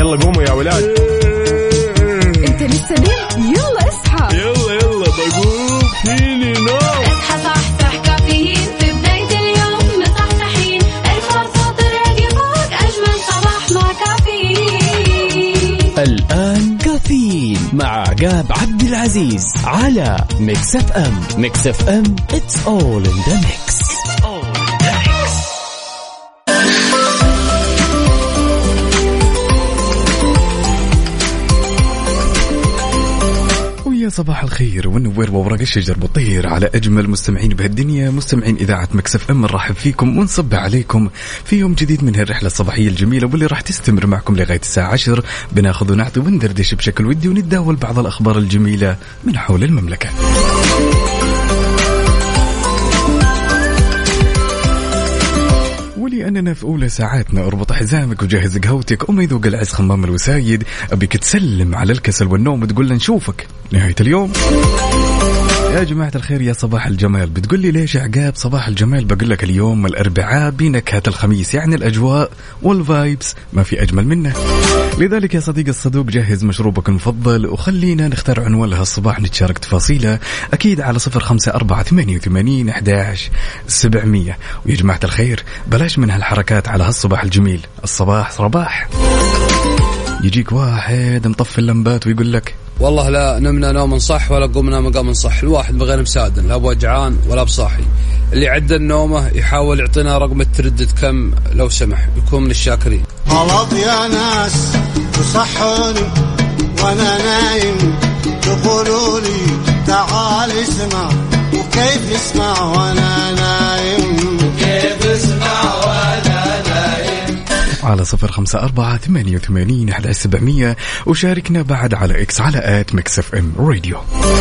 يلا قوموا يا ولاد. انت لسه نايم؟ يلا اصحى. يلا بقوم فيني نوم. اصحى صحصح كافيين في بداية اليوم مصحصحين. الفرصة تراقي فوق أجمل صباح مع كافيين. الآن كافيين مع عقاب عبد العزيز على ميكس اف ام. ميكس اف ام it's all in the mix. صباح الخير والنوير وورق الشجر بطير على أجمل مستمعين بهالدنيا، مستمعين إذاعة ميكس اف ام. نرحب فيكم ونصب عليكم في يوم جديد من هالرحلة الصباحية الجميلة واللي راح تستمر معكم لغاية الساعة 10. بناخذ ونعطي وندردش بشكل ودي ونتداول بعض الأخبار الجميلة من حول المملكة. ولأننا في أولى ساعاتنا اربط حزامك وجهز قهوتك وما يذوق العز خمام الوسايد. أبيك تسلم على الكسل والنوم وتقول لنا نشوفك نهاية اليوم. يا جماعة الخير يا صباح الجمال. بتقول لي ليش عقاب صباح الجمال؟ بقول لك اليوم الأربعاء بنكهة الخميس، يعني الأجواء والفايبس ما في أجمل منه. لذلك يا صديق الصدوق جهز مشروبك المفضل وخلينا نختار عنوان لها الصباح نتشارك تفاصيله أكيد على 0548811700. ويا جماعة الخير بلاش من هالحركات على هالصباح الجميل. الصباح صباح يجيك واحد مطفي اللمبات ويقول لك والله لا نمنا نوم صح ولا قمنا مقام صح. الواحد بغير مسادن، لا بوجعان ولا بصاحي. اللي عدى النومه يحاول يعطينا رقم التردد كم لو سمح، يكون من الشاكرين. غلط يا ناس تصحوني وانا نايم، تقولوا لي تعال اسمع وكيف اسمع وانا نايم، كيف اسمع وانا نايم. على 0548811700 وشاركنا بعد على إكس على @mixfmradio.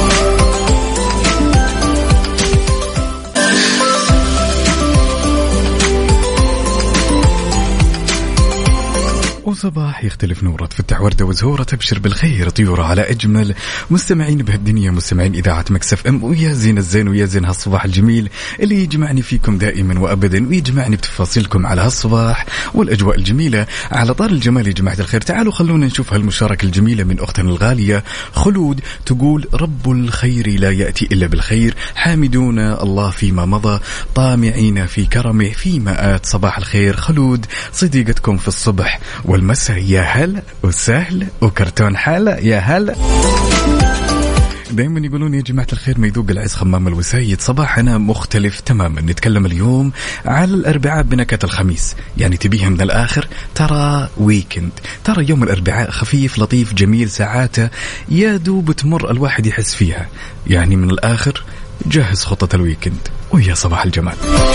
وصباح يختلف نوره، تفتح وردة وزهورة، تبشر بالخير طيورة على أجمل مستمعين بهالدنيا، مستمعين إذاعة ميكس اف ام. ويا زين الزين ويا زين هالصباح الجميل اللي يجمعني فيكم دائما وأبدا ويجمعني بتفاصيلكم على هالصباح والأجواء الجميلة. على طار الجمال يا جماعة الخير تعالوا خلونا نشوف هالمشاركة الجميلة من أختنا الغالية خلود. تقول رب الخير لا يأتي إلا بالخير، حامدون الله فيما مضى، طامعين في كرمه فيما آت. صباح الخير خلود، صديقتكم في الصبح والمساء. يا هلا وسهل وكرتون حالة يا هلا. دايما يقولون يا جماعة الخير ما يذوق العز خمام الوسايد. صباحنا مختلف تماما. نتكلم اليوم على الأربعاء بنكهة الخميس، يعني تبيها من الآخر ترى ويكند. ترى يوم الأربعاء خفيف لطيف جميل، ساعاته يا دوب تمر الواحد يحس فيها، يعني من الآخر جهز خطة الويكند. ويا صباح الجمال.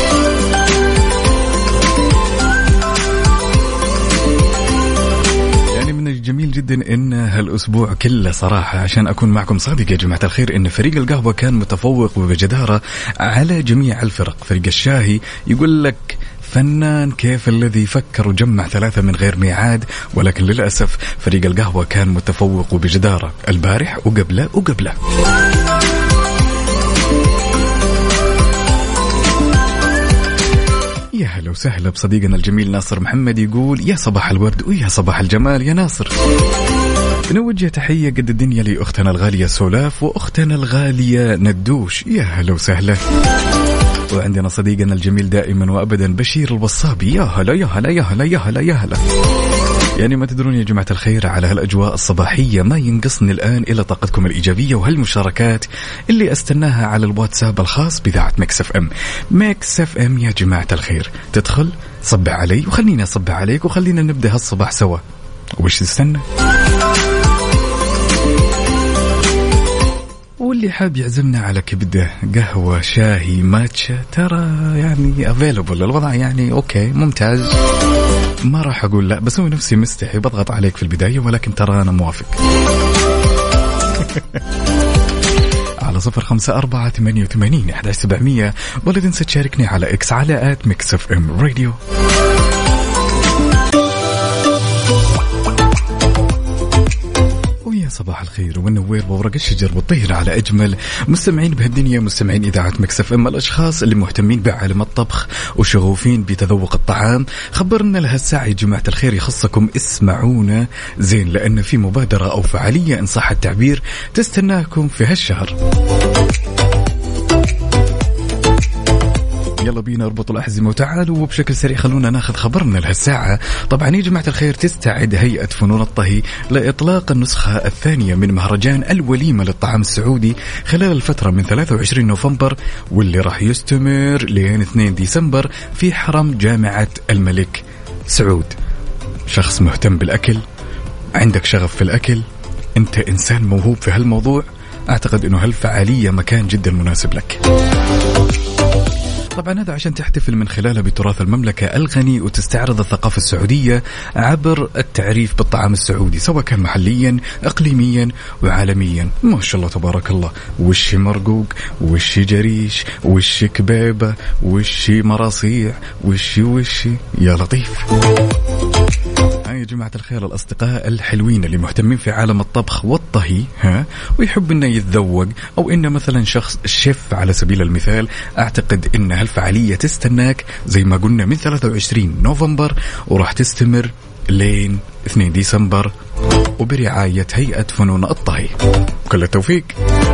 جميل جدا ان هالاسبوع كله صراحه عشان اكون معكم صادق يا جماعه الخير ان فريق القهوه كان متفوق وبجداره على جميع الفرق. فريق الشاهي يقول لك فنان كيف الذي فكر وجمع 3 من غير ميعاد، ولكن للاسف فريق القهوه كان متفوق وبجداره البارح وقبله. يا هلا وسهلا بصديقنا الجميل ناصر محمد. يقول يا صباح الورد ويا صباح الجمال يا ناصر. بنوجه تحية قد الدنيا لأختنا الغالية سولاف وأختنا الغالية ندوش. يا هلا وسهلا. وعندنا صديقنا الجميل دائما وأبدا بشير الوصابي. يا هلا يا هلا يا هلا يا هلا يا هلا. يعني ما تدرون يا جماعة الخير على هالأجواء الصباحية ما ينقصني الآن إلى طاقتكم الإيجابية وهالمشاركات اللي أستناها على الواتساب الخاص بإذاعة ميكس اف ام. ميكس اف ام يا جماعة الخير، تدخل صب علي وخليني أصب عليك وخلينا نبدأ هالصباح سوا. وش تستنى؟ واللي حاب يعزمنا على كبدة قهوة شاهي ماتشا ترى يعني افيلبل الوضع، يعني اوكي ممتاز، ما راح اقول لا، بسوي نفسي مستحي بضغط عليك في البداية، ولكن ترى انا موافق. على 0548811700 ولا تنسى تشاركني على اكس على @mixfmradio. ويا صباح صباح الخير والنوير وورق الشجر والطير على أجمل مستمعين بهالدنيا، مستمعين إذاعة مكس اف ام. الأشخاص اللي مهتمين بعالم الطبخ وشغوفين بتذوق الطعام، خبرنا لهالساعة يا جماعة الخير يخصكم، اسمعونا زين، لأن في مبادرة أو فعالية إن صح التعبير تستناكم في هالشهر. يلا بينا اربطوا الأحزمة وتعالوا، وبشكل سريع خلونا ناخذ خبرنا لهالساعة. طبعا يا جماعة الخير تستعد هيئة فنون الطهي لإطلاق النسخة الثانية من مهرجان الوليمة للطعام السعودي خلال الفترة من 23 نوفمبر واللي راح يستمر لين 2 ديسمبر في حرم جامعة الملك سعود. شخص مهتم بالأكل، عندك شغف في الأكل، أنت إنسان موهوب في هالموضوع، أعتقد أنه هالفعالية مكان جدا مناسب لك. طبعا هذا عشان تحتفل من خلاله بتراث المملكة الغني وتستعرض الثقافة السعودية عبر التعريف بالطعام السعودي، سواء كان محليا إقليميا وعالميا. ما شاء الله تبارك الله، وش مرقوق، وش جريش، وش كبيبة، وش مراصيع، وش يا لطيف. يا جماعة الخير الأصدقاء الحلوين اللي مهتمين في عالم الطبخ والطهي ويحب إنه يتذوق، أو إنه مثلا شخص شيف على سبيل المثال، أعتقد إن هالفعالية تستناك زي ما قلنا من 23 نوفمبر وراح تستمر لين 2 ديسمبر وبرعاية هيئة فنون الطهي. كل التوفيق.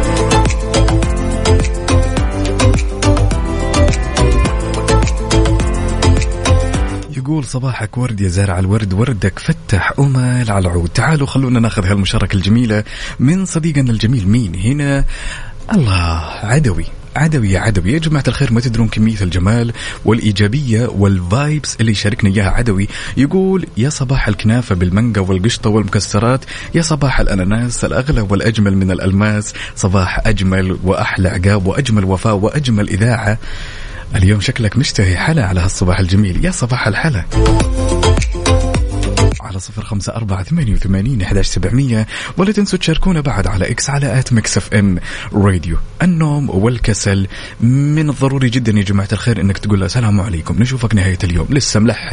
يقول صباحك ورد يا زارع الورد، وردك فتح أمل على العود. تعالوا خلونا ناخذ هالمشاركة الجميلة من صديقنا الجميل. مين هنا؟ الله، عدوي يا عدوي. يا جماعة الخير ما تدرون كمية الجمال والإيجابية والفايبس اللي يشاركنا إياها عدوي. يقول يا صباح الكنافة بالمانجا والقشطة والمكسرات، يا صباح الأناناس الأغلى والأجمل من الألماس، صباح أجمل وأحلى عقاب وأجمل وفاء وأجمل إذاعة. اليوم شكلك مشتهي حلا على هالصباح الجميل، يا صباح الحلا. على 0548811700، ولا تنسوا تشاركونا بعد على إكس على @mixfm راديو. النوم والكسل من الضروري جدا يا جماعة الخير إنك تقول السلام عليكم، نشوفك نهاية اليوم، لسه ملحق.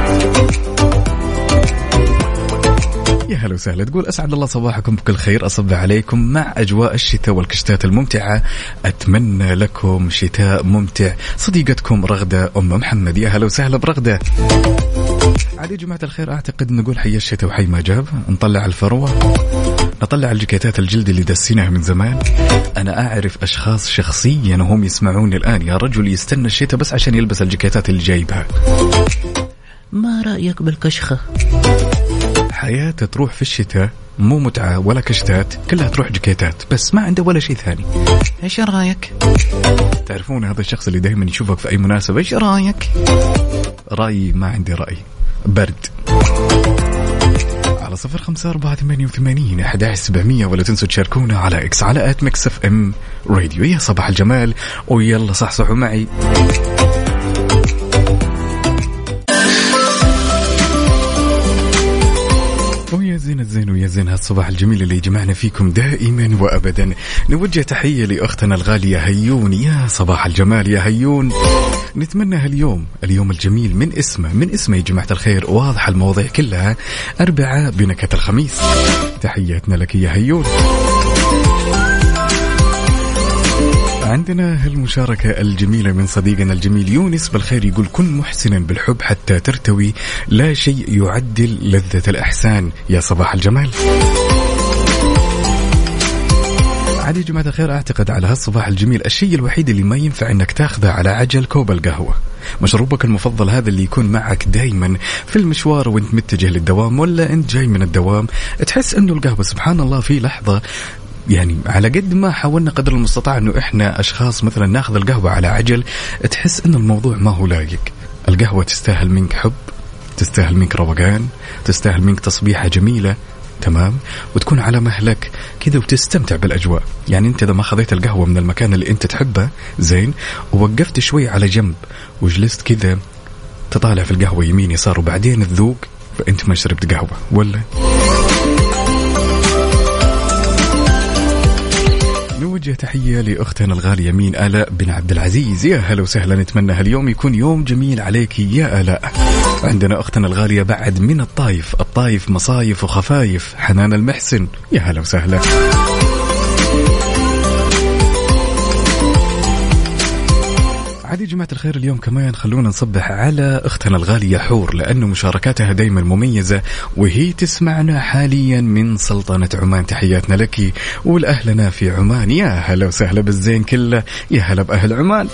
يا هلا وسهلا. تقول أسعد الله صباحكم بكل خير، أصب عليكم مع أجواء الشتاء والكشتات الممتعة، أتمنى لكم شتاء ممتع. صديقتكم رغدة أم محمد. يا هلا وسهلا برغدة. عادي يا جماعة الخير، أعتقد نقول حي الشتاء وحي ما جاب، نطلع الفروة، نطلع الجاكيتات الجلد اللي دسيناها من زمان. أنا أعرف أشخاص شخصيا وهم يسمعوني الآن، يا رجل يستنى الشتاء بس عشان يلبس الجاكيتات اللي جايبها. ما رأيك بالكشخة؟ حياته تروح في الشتاء، مو متعة ولا كشتات، كلها تروح جاكيتات بس، ما عنده ولا شيء ثاني. ايش رأيك؟ تعرفون هذا الشخص اللي دائما يشوفك في أي مناسبة، ايش رأيك؟ رأيي ما عندي رأي، برد. على 0548811700، ولا تنسوا تشاركونا على إكس على @mixfm راديو. يا صباح الجمال، ويلا صحصحوا معي. ويا زين الزين ويا زين هالصباح الجميل اللي يجمعنا فيكم دائما وأبدا. نوجه تحية لأختنا الغالية هيون. يا صباح الجمال يا هيون، نتمنى هاليوم الجميل من اسمه يا جماعة الخير، واضح المواضيع كلها، أربعة بنكهة الخميس. تحياتنا لك يا هيون. عندنا هالمشاركة الجميلة من صديقنا الجميل يونس بالخير. يقول كن محسنا بالحب حتى ترتوي، لا شيء يعدل لذة الإحسان. يا صباح الجمال. عادي يا جماعة الخير، أعتقد على هالصباح الجميل الشيء الوحيد اللي ما ينفع أنك تاخذه على عجل كوب القهوة. مشروبك المفضل هذا اللي يكون معك دايما في المشوار وانت متجه للدوام ولا انت جاي من الدوام، تحس انه القهوة سبحان الله في لحظة، يعني على قد ما حاولنا قدر المستطاع انه احنا اشخاص مثلا ناخذ القهوة على عجل، تحس انه الموضوع ما هو لايق. القهوة تستاهل منك حب، تستاهل منك روقان، تستاهل منك تصبيحة جميلة، تمام، وتكون على مهلك كذا وتستمتع بالأجواء. يعني أنت إذا ما خذيت القهوة من المكان اللي أنت تحبه زين، ووقفت شوي على جنب وجلست كذا تطالع في القهوة يمين يسار وبعدين تذوق، فأنت ما شربت قهوة ولا. نوجه تحية لأختنا الغالية مين آلاء بن عبد العزيز. يا هلا وسهلا، نتمنى هاليوم يكون يوم جميل عليك يا آلاء. عندنا أختنا الغالية بعد من الطايف مصايف وخفايف، حنان المحسن، يا هلا وسهلا. عادي جماعة الخير، اليوم كمان خلونا نصبح على أختنا الغالية حور، لأنه مشاركاتها دايما مميزة وهي تسمعنا حاليا من سلطنة عمان. تحياتنا لك والأهلنا في عمان، يا هلا وسهلا بالزين كله، يا هلا بأهل عمان.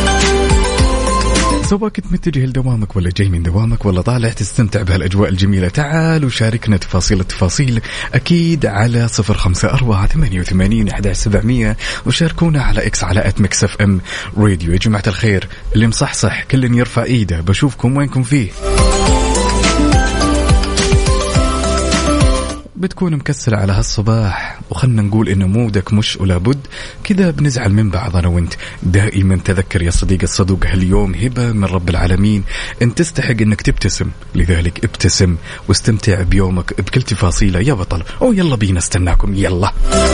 سواء كنت متجه لدوامك ولا جاي من دوامك ولا طالع تستمتع بهالأجواء الجميلة، تعال وشاركنا التفاصيل أكيد على 0548811700 وشاركونا على إكس على @mixfm راديو. يا جماعة الخير اللي مصحصح كل يرفع إيده، بشوفكم وينكم فيه. بتكون مكسل على هالصباح وخلنا نقول إنه مودك مش ولا بد كذا، بنزعل من بعض أنا وانت. دائما تذكر يا صديق الصدوق، هاليوم هبة من رب العالمين، انت تستحق انك تبتسم، لذلك ابتسم واستمتع بيومك بكل تفاصيله يا بطل. يلا بينا، استناكم يلا.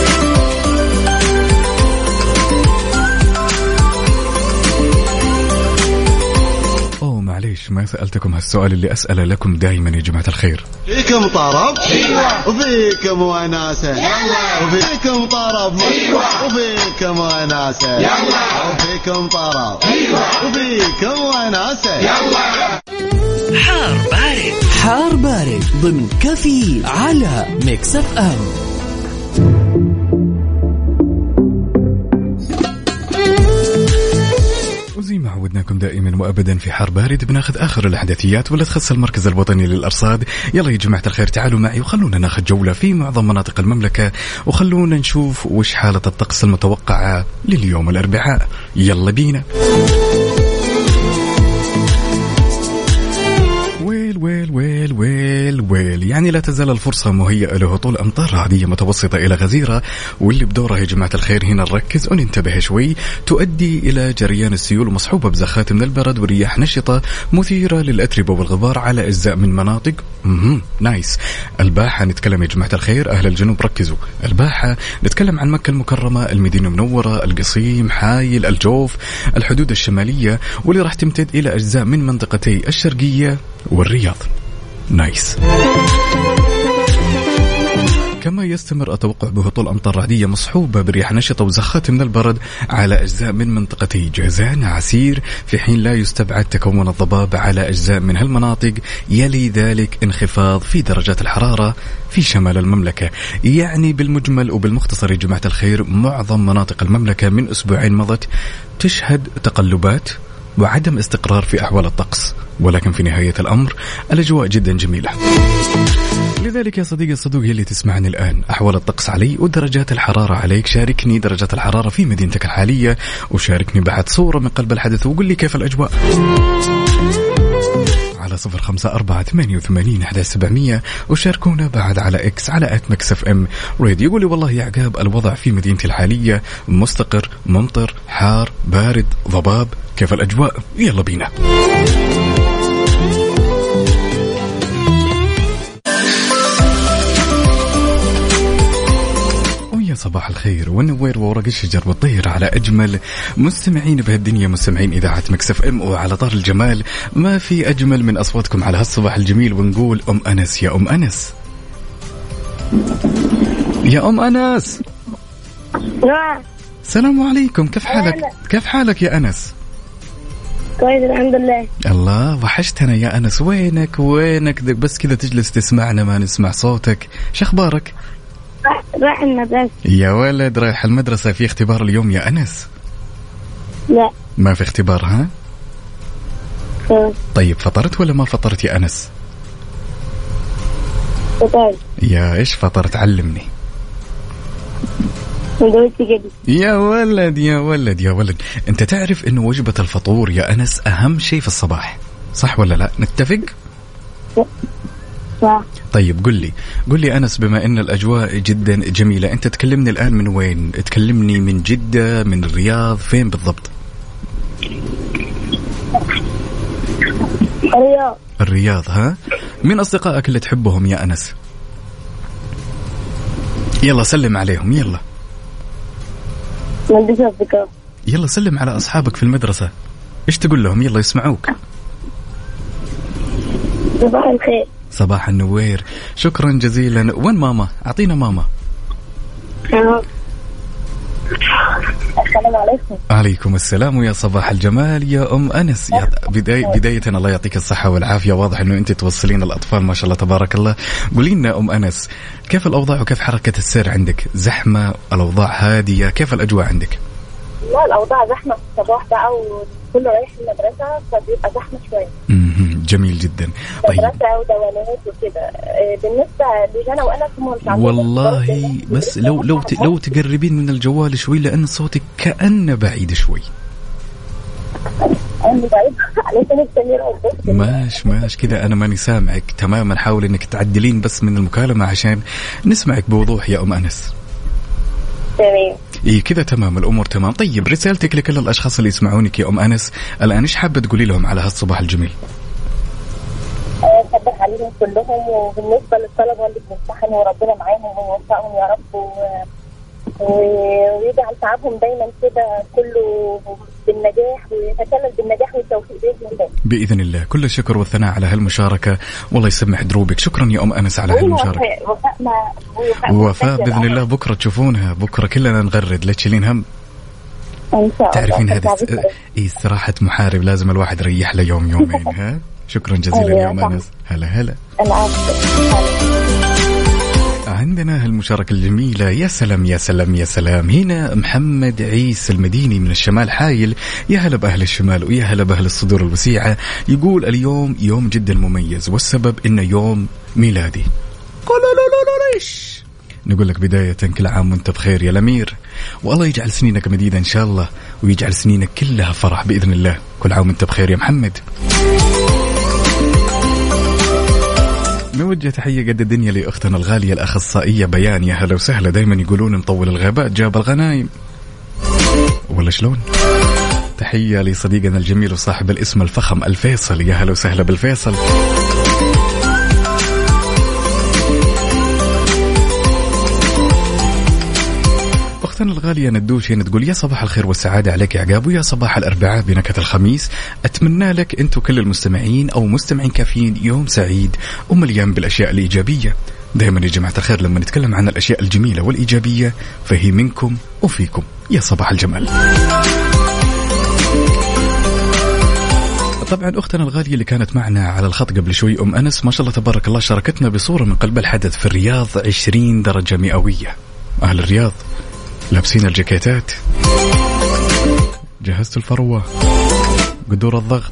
معليش ما سألتكم هالسؤال اللي أسأله لكم دائما يا جماعة الخير. فيكم طرب وفيكم وناسة، وفيكم طرب وفيكم وناسة، وفيكم طرب وفيكم وناسة. حار بارد ضمن كفي على ميكس اف ام. وزي ما عودناكم دائما وابدا في حار بارد بناخذ اخر الاحداثيات ولا تخص المركز الوطني للارصاد. يلا يا جماعه الخير تعالوا معي وخلونا ناخذ جوله في معظم مناطق المملكه، وخلونا نشوف وش حاله الطقس المتوقعه لليوم الاربعاء. يلا بينا. ويل يعني لا تزال الفرصة مهيئة لهطول أمطار رعدية متوسطة إلى غزيرة، واللي بدورها يا جماعة الخير هنا نركز وننتبه شوي، تؤدي إلى جريان السيول مصحوبة بزخات من البرد ورياح نشطة مثيرة للأتربة والغبار على أجزاء من مناطق نايس. الباحة نتكلم يا جماعة الخير، أهل الجنوب ركزوا، الباحة نتكلم عن مكة المكرمة، المدينة المنورة، القصيم، حايل، الجوف، الحدود الشمالية، واللي راح تمتد إلى أجزاء من منطقتي الشرقية والرياض. نايس. كما يستمر التوقع بهطول أمطار رعدية مصحوبة برياح نشطة وزخات من البرد على أجزاء من منطقتي جازان عسير، في حين لا يستبعد تكون الضباب على أجزاء من هالمناطق. يلي ذلك انخفاض في درجات الحرارة في شمال المملكة. يعني بالمجمل وبالمختصر يا جماعة الخير، معظم مناطق المملكة من أسبوعين مضت تشهد تقلبات وعدم استقرار في أحوال الطقس، ولكن في نهاية الأمر الأجواء جدا جميلة. لذلك يا صديقي الصدوق اللي تسمعني الآن، أحوال الطقس علي ودرجات الحرارة عليك. شاركني درجات الحرارة في مدينتك الحالية، وشاركني بعد صورة من قلب الحدث وقل لي كيف الأجواء على 0548811700، وشاركونا بعد على إكس على @mixfm راديو. يقولي والله يا عقاب الوضع في مدينتي الحالية مستقر، ممطر، حار، بارد، ضباب، كيف الأجواء؟ يلا بينا. صباح الخير والنوير وورق الشجر والطير على أجمل مستمعين بهالدنيا، مستمعين إذاعة ميكس اف ام. وعلى طار الجمال ما في أجمل من أصواتكم على هالصباح الجميل، ونقول أم أنس يا أم أنس، يا أم أنس. السلام عليكم، كيف حالك؟ كيف حالك يا أنس؟ كويس الحمد لله. الله وحشتنا يا أنس، وينك بس كذا تجلس تسمعنا ما نسمع صوتك، شخبارك؟ رايح المدرسة. يا ولد رايح المدرسة. في اختبار اليوم يا أنس؟ لا ما في اختبار. ها طيب فطرت ولا ما فطرت يا أنس؟ فطرت. يا إيش فطرت؟ علمني. يا ولد أنت تعرف إنه وجبة الفطور يا أنس أهم شيء في الصباح، صح ولا لا؟ نتفق؟ طيب قل لي أنس، بما أن الأجواء جدا جميلة، أنت تكلمني الآن من وين؟ تكلمني من جدة، من الرياض، فين بالضبط؟ الرياض. ها من أصدقائك اللي تحبهم يا أنس؟ يلا سلم عليهم، يلا يلا سلم على أصحابك في المدرسة. إيش تقول لهم؟ يلا يسمعوك. صباح الخير. صباح النوير، شكرا جزيلا. وين ماما؟ أعطينا ماما. السلام عليكم. عليكم السلام ويا صباح الجمال يا أم أنس. بداية الله يعطيك الصحة والعافية، واضح أنه أنت توصلين الأطفال ما شاء الله تبارك الله. قولي لنا أم أنس، كيف الأوضاع وكيف حركة السير عندك؟ زحمة؟ الأوضاع هادية؟ كيف الأجواء عندك؟ لا الأوضاع زحمة في الصباح بقى وكله رايح المدرسة فبيبقى زحمة شوية. جميل جدا. طيب مدرسة ودوامات وكده. بالنسبة لجانا وأنا هم مش عارفين والله، بس لو تقربين من الجوال شوي لأن صوتك كأنه بعيد شوي. ماش كذا أنا ماني سامعك تماما. حاول إنك تعدلين بس من المكالمة عشان نسمعك بوضوح يا أم أنس. تمام. إيه كذا تمام، الأمور تمام. طيب رسالتك لكل الأشخاص اللي يسمعونك يا أم أنس الآن، إيش حابة تقولي لهم على هالصباح الجميل؟ صبح عليهم كلهم، وبالنسبة للطلبة اللي بيمتحنوا ربنا معاهم ويوفقهم يا رب، ويجعل تعبهم دايما كده كله بالنجاح، ويتكلم بالنجاح والتوفيق بإذن الله. بإذن الله. كل الشكر والثناء على هالمشاركة، والله يسمح دروبك. شكرا يا أم أنس على هالمشاركة. وفاء بإذن الله بكرة تشوفونها، بكرة كلنا نغرد، لا تشيلين هم. تعرفين هذه استراحة محارب، لازم الواحد يريح له يوم يومين. ها شكرا جزيلا يا أم أنس. هلا عندنا هالمشاركة الجميلة. يا سلام يا سلام يا سلام. هنا محمد عيسى المديني من الشمال حايل. يا هلا بأهل الشمال ويا هلا بأهل الصدور الوسيعة. يقول اليوم يوم جدا مميز والسبب إنه يوم ميلادي. نقول لك بداية كل عام وانت بخير يا الأمير، والله يجعل سنينك مديدة إن شاء الله، ويجعل سنينك كلها فرح بإذن الله. كل عام وانت بخير يا محمد. نوجه تحية قد الدنيا لأختنا الغالية الأخصائية بيان. يا هلا وسهلا. دايما يقولون مطول الغابات جاب الغنايم، ولا شلون؟ تحية لصديقنا الجميل وصاحب الاسم الفخم الفيصل. يا هلا وسهلا بالفيصل. أختنا الغالية ندوش هنا تقول يا صباح الخير والسعادة عليك يا عقاب، ويا صباح الأربعاء بنكهة الخميس. أتمنى لك أنتو كل المستمعين أو مستمعين كافيين يوم سعيد ومليان بالأشياء الإيجابية. دائما يا جماعة الخير لما نتكلم عن الأشياء الجميلة والإيجابية فهي منكم وفيكم. يا صباح الجمال. طبعا أختنا الغالية اللي كانت معنا على الخط قبل شوي أم أنس ما شاء الله تبارك الله شاركتنا بصورة من قلب الحدث في الرياض 20 درجة مئوية. أهل الرياض لابسين الجاكيتات، جهزت الفروة، قدور الضغط.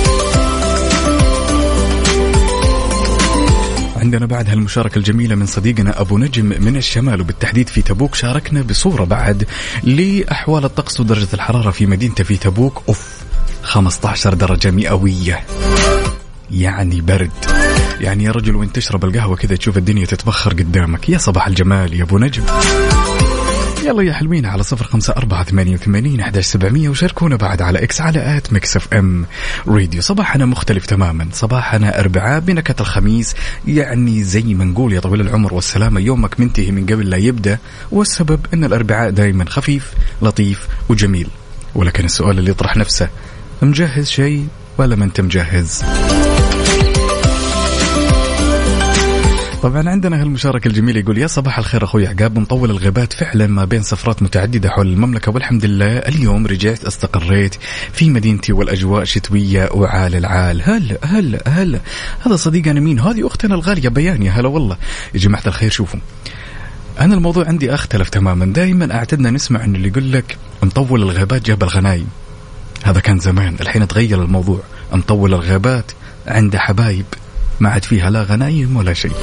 عندنا بعد هالمشاركة الجميلة من صديقنا أبو نجم من الشمال وبالتحديد في تبوك. شاركنا بصورة بعد لأحوال الطقس ودرجة الحرارة في مدينته في تبوك. 15 درجة مئوية، يعني برد. يعني يا رجل وين تشرب القهوة كذا تشوف الدنيا تتبخر قدامك. يا صباح الجمال يا أبو نجم. يلا يا حلوين على 0548811700 وشاركونا بعد على إكس على @mixfm راديو. صباحنا مختلف تماما، صباحنا أربعاء بنكهة الخميس، يعني زي ما نقول يا طويل العمر والسلامة يومك منتهي من قبل لا يبدأ، والسبب أن الأربعاء دايما خفيف لطيف وجميل. ولكن السؤال اللي يطرح نفسه، مجهز شيء ولا ما أنت مجهز؟ طبعا عندنا هالمشاركة الجميلة يقول يا صباح الخير أخوي عقاب، مطول الغيبات فعلا ما بين سفرات متعددة حول المملكة، والحمد لله اليوم رجعت استقريت في مدينتي والأجواء شتوية وعال العال. هلا هلا هلا. هذا صديقنا مين؟ هذه أختنا الغالية بيان. يا هلا والله يا جماعة الخير. شوفوا أنا الموضوع عندي أختلف تماما. دائما أعتدنا نسمع أن اللي يقول لك مطول الغيبات جاب الغنايم، هذا كان زمان. الحين تغير الموضوع، مطول الغيبات عنده حبايب، ما عاد فيها لا غنايم ولا شيء.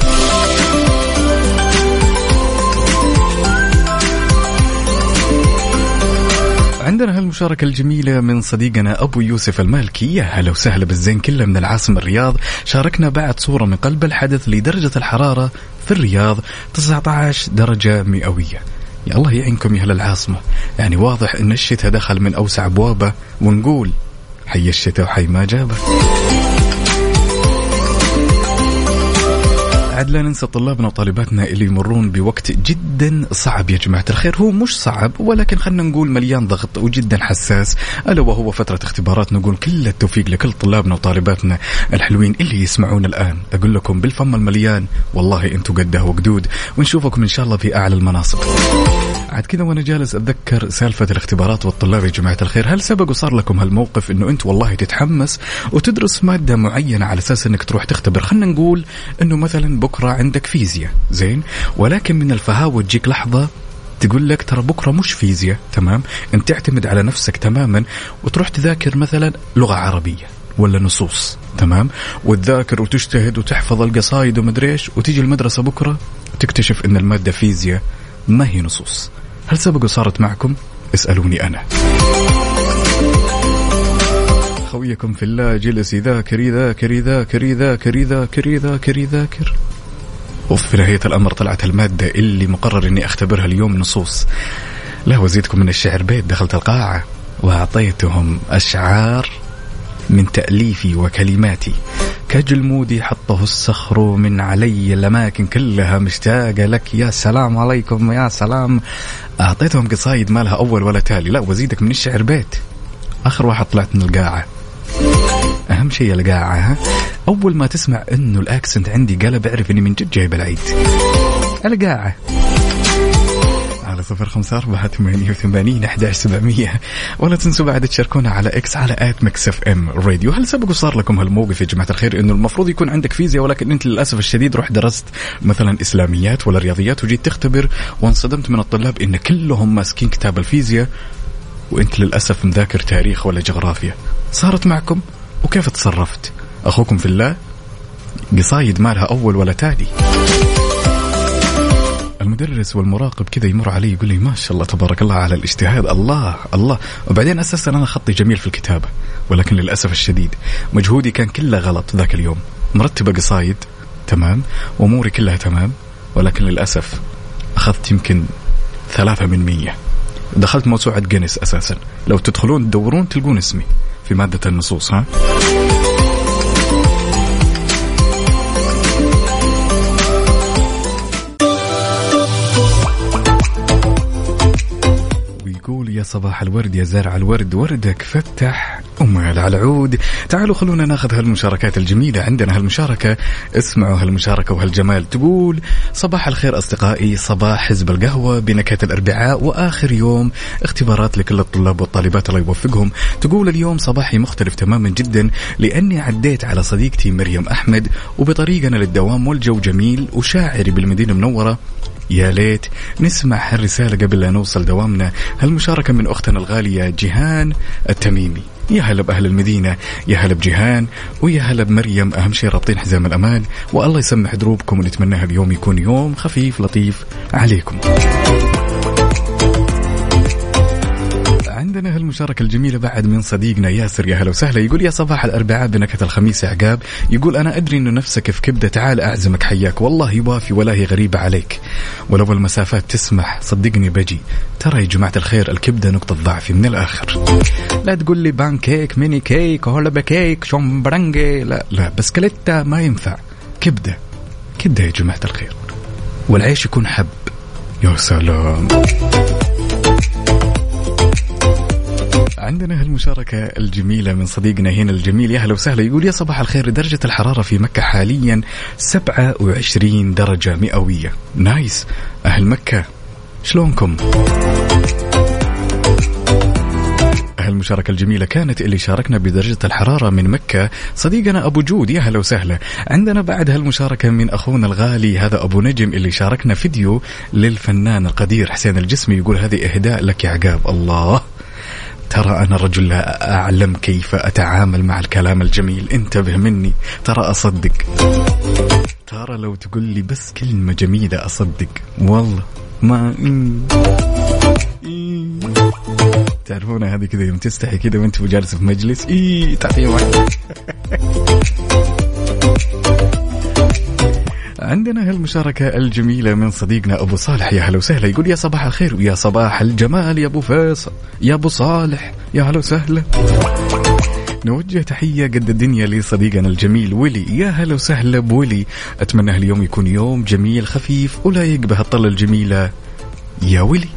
عندنا هالمشاركة الجميلة من صديقنا أبو يوسف المالكي. يا هلا وسهلا بالزين كله من العاصمة الرياض. شاركنا بعد صورة من قلب الحدث لدرجة الحرارة في الرياض 19 درجة مئوية. يا الله يعينكم يا أهل العاصمة. يعني واضح أن الشتاء دخل من أوسع أبوابه، ونقول حي الشتاء وحي ما جابه. عاد لا ننسى طلابنا وطالباتنا اللي يمرون بوقت جدا صعب يا جماعة الخير. هو مش صعب ولكن خلنا نقول مليان ضغط وجدا حساس، ألا وهو فترة اختبارات. نقول كل التوفيق لكل طلابنا وطالباتنا الحلوين اللي يسمعون الآن. أقول لكم بالفم المليان والله أنتوا قده وقدود، ونشوفكم إن شاء الله في أعلى المناصب. عاد كذا وأنا جالس أتذكر سالفة الاختبارات والطلاب يا جماعة الخير، هل سبق وصار لكم هالموقف إنه أنت والله تتحمس وتدرس مادة معينة على أساس إنك تروح تختبر؟ خلنا نقول إنه مثلا بكرة عندك فيزياء زين، ولكن من الفهاوة تجيك لحظة تقول لك ترى بكرة مش فيزياء، تمام؟ أنت تعتمد على نفسك تماما وتروح تذاكر مثلا لغة عربية ولا نصوص، تمام؟ وتذاكر وتجتهد وتحفظ القصايد ومدريش، وتيجي المدرسة بكرة تكتشف إن المادة فيزياء ما هي نصوص. هل سبق وصارت معكم؟ اسألوني أنا. خويكم في الله جلس يذاكر يذاكر يذاكر يذاكر يذاكر يذاكر يذاكر، وفي نهاية الأمر طلعت المادة اللي مقرر إني أختبرها اليوم نصوص. لا وزيدكم من الشعر بيت، دخلت القاعة وأعطيتهم أشعار من تأليفي وكلماتي، كجلمودي حطه الصخر من علي الأماكن كلها مشتاقة لك، يا سلام عليكم يا سلام. أعطيتهم قصايد ما لها أول ولا تالي. لا وزيدك من الشعر بيت. آخر واحد طلعت من القاعة. أهم شيء القاعة، ها؟ أول ما تسمع إنه الأكسنت عندي قلب اعرف إني من جد جايب العيد. القاعة على 0548811700. ولا تنسوا بعد تشاركونا على إكس على @mixfm راديو. هل سبق وصار لكم هالموقف يا جماعة الخير إنه المفروض يكون عندك فيزياء ولكن أنت للأسف الشديد رحت درست مثلا إسلاميات ولا رياضيات وجيت تختبر وانصدمت من الطلاب إن كلهم ماسكين كتاب الفيزياء وأنت للأسف مذاكر تاريخ ولا جغرافيا؟ صارت معكم؟ وكيف تصرفت؟ أخوكم في الله قصايد ما لها أول ولا تالي. المدرس والمراقب كذا يمر علي يقول لي ما شاء الله تبارك الله على الاجتهاد، الله الله. وبعدين أساسا أنا خطي جميل في الكتابة، ولكن للأسف الشديد مجهودي كان كله غلط ذاك اليوم. مرتبة قصايد تمام وأموري كلها تمام، ولكن للأسف أخذت يمكن 3 من 100. دخلت موسوعة جينيس أساسا، لو تدخلون تدورون تلقون اسمي في مادة النصوص. ها ويقول يا صباح الورد يا زارع الورد، وردك فتح أمال على العود. تعالوا خلونا ناخذ هالمشاركات الجميلة. عندنا هالمشاركة، اسمعوا هالمشاركة وهالجمال. تقول صباح الخير أصدقائي، صباح حزب القهوة بنكهة الأربعاء وآخر يوم اختبارات لكل الطلاب والطالبات الله يوفقهم. تقول اليوم صباحي مختلف تماما جدا لأني عديت على صديقتي مريم أحمد وبطريقنا للدوام والجو جميل وشاعري بالمدينة المنورة. يا ليت نسمع هالرسالة قبل لا نوصل دوامنا. هالمشاركة من أختنا الغالية جيهان التميمي. يا هلا بأهل المدينة، يا هلا بجيهان ويا هلا بمريم. أهم شيء رابطين حزام الأمان والله يسمح دروبكم، ونتمنى هاليوم يكون يوم خفيف لطيف عليكم. عندنا هالمشاركة الجميلة بعد من صديقنا ياسر. يا هلا وسهلا. يقول يا صباح الأربعاء بنكهة الخميس يا عقاب. يقول أنا أدري إنه نفسك في كبدة، تعال أعزمك حياك، والله يوافي ولا هي غريبة عليك، ولو المسافات تسمح صدقني بجي. ترى يا جماعة الخير الكبدة نقطة ضعفي من الآخر. لا تقول لي بان كيك ميني كيك هولا كيك شومبرانجي، لا لا بسكليتة ما ينفع. كبدة كبدة يا جماعة الخير، والعيش يكون حب. يا سلام. عندنا هالمشاركة الجميلة من صديقنا هنا الجميل. يا هلا وسهلا. يقول يا صباح الخير، درجة الحرارة في مكة حاليا 27 درجة مئوية. نايس. أهل مكة شلونكم؟ هالمشاركة الجميلة كانت اللي شاركنا بدرجة الحرارة من مكة صديقنا أبو جود. يا هلا وسهلا. عندنا بعد هالمشاركة من أخونا الغالي هذا أبو نجم اللي شاركنا فيديو للفنان القدير حسين الجسمي. يقول هذه إهداء لك يا عقاب. الله، ترى أنا رجل لا أعلم كيف أتعامل مع الكلام الجميل، انتبه مني، ترى أصدق، ترى لو تقول لي بس كلمة جميلة أصدق والله ما تعرفون هذه كذا يوم تستحي كذا وانت جالس في مجلس تعطيه واحد. عندنا هالمشاركة الجميلة من صديقنا أبو صالح. يا هلا وسهلا. يقول يا صباح الخير ويا صباح الجمال يا أبو فيصل يا أبو صالح. يا هلا وسهلا. نوجه تحية قد الدنيا لصديقنا الجميل ويلي. يا هلا وسهلا بولي، أتمنى اليوم يكون يوم جميل خفيف ولايق بهالطلة الجميلة يا ويلي.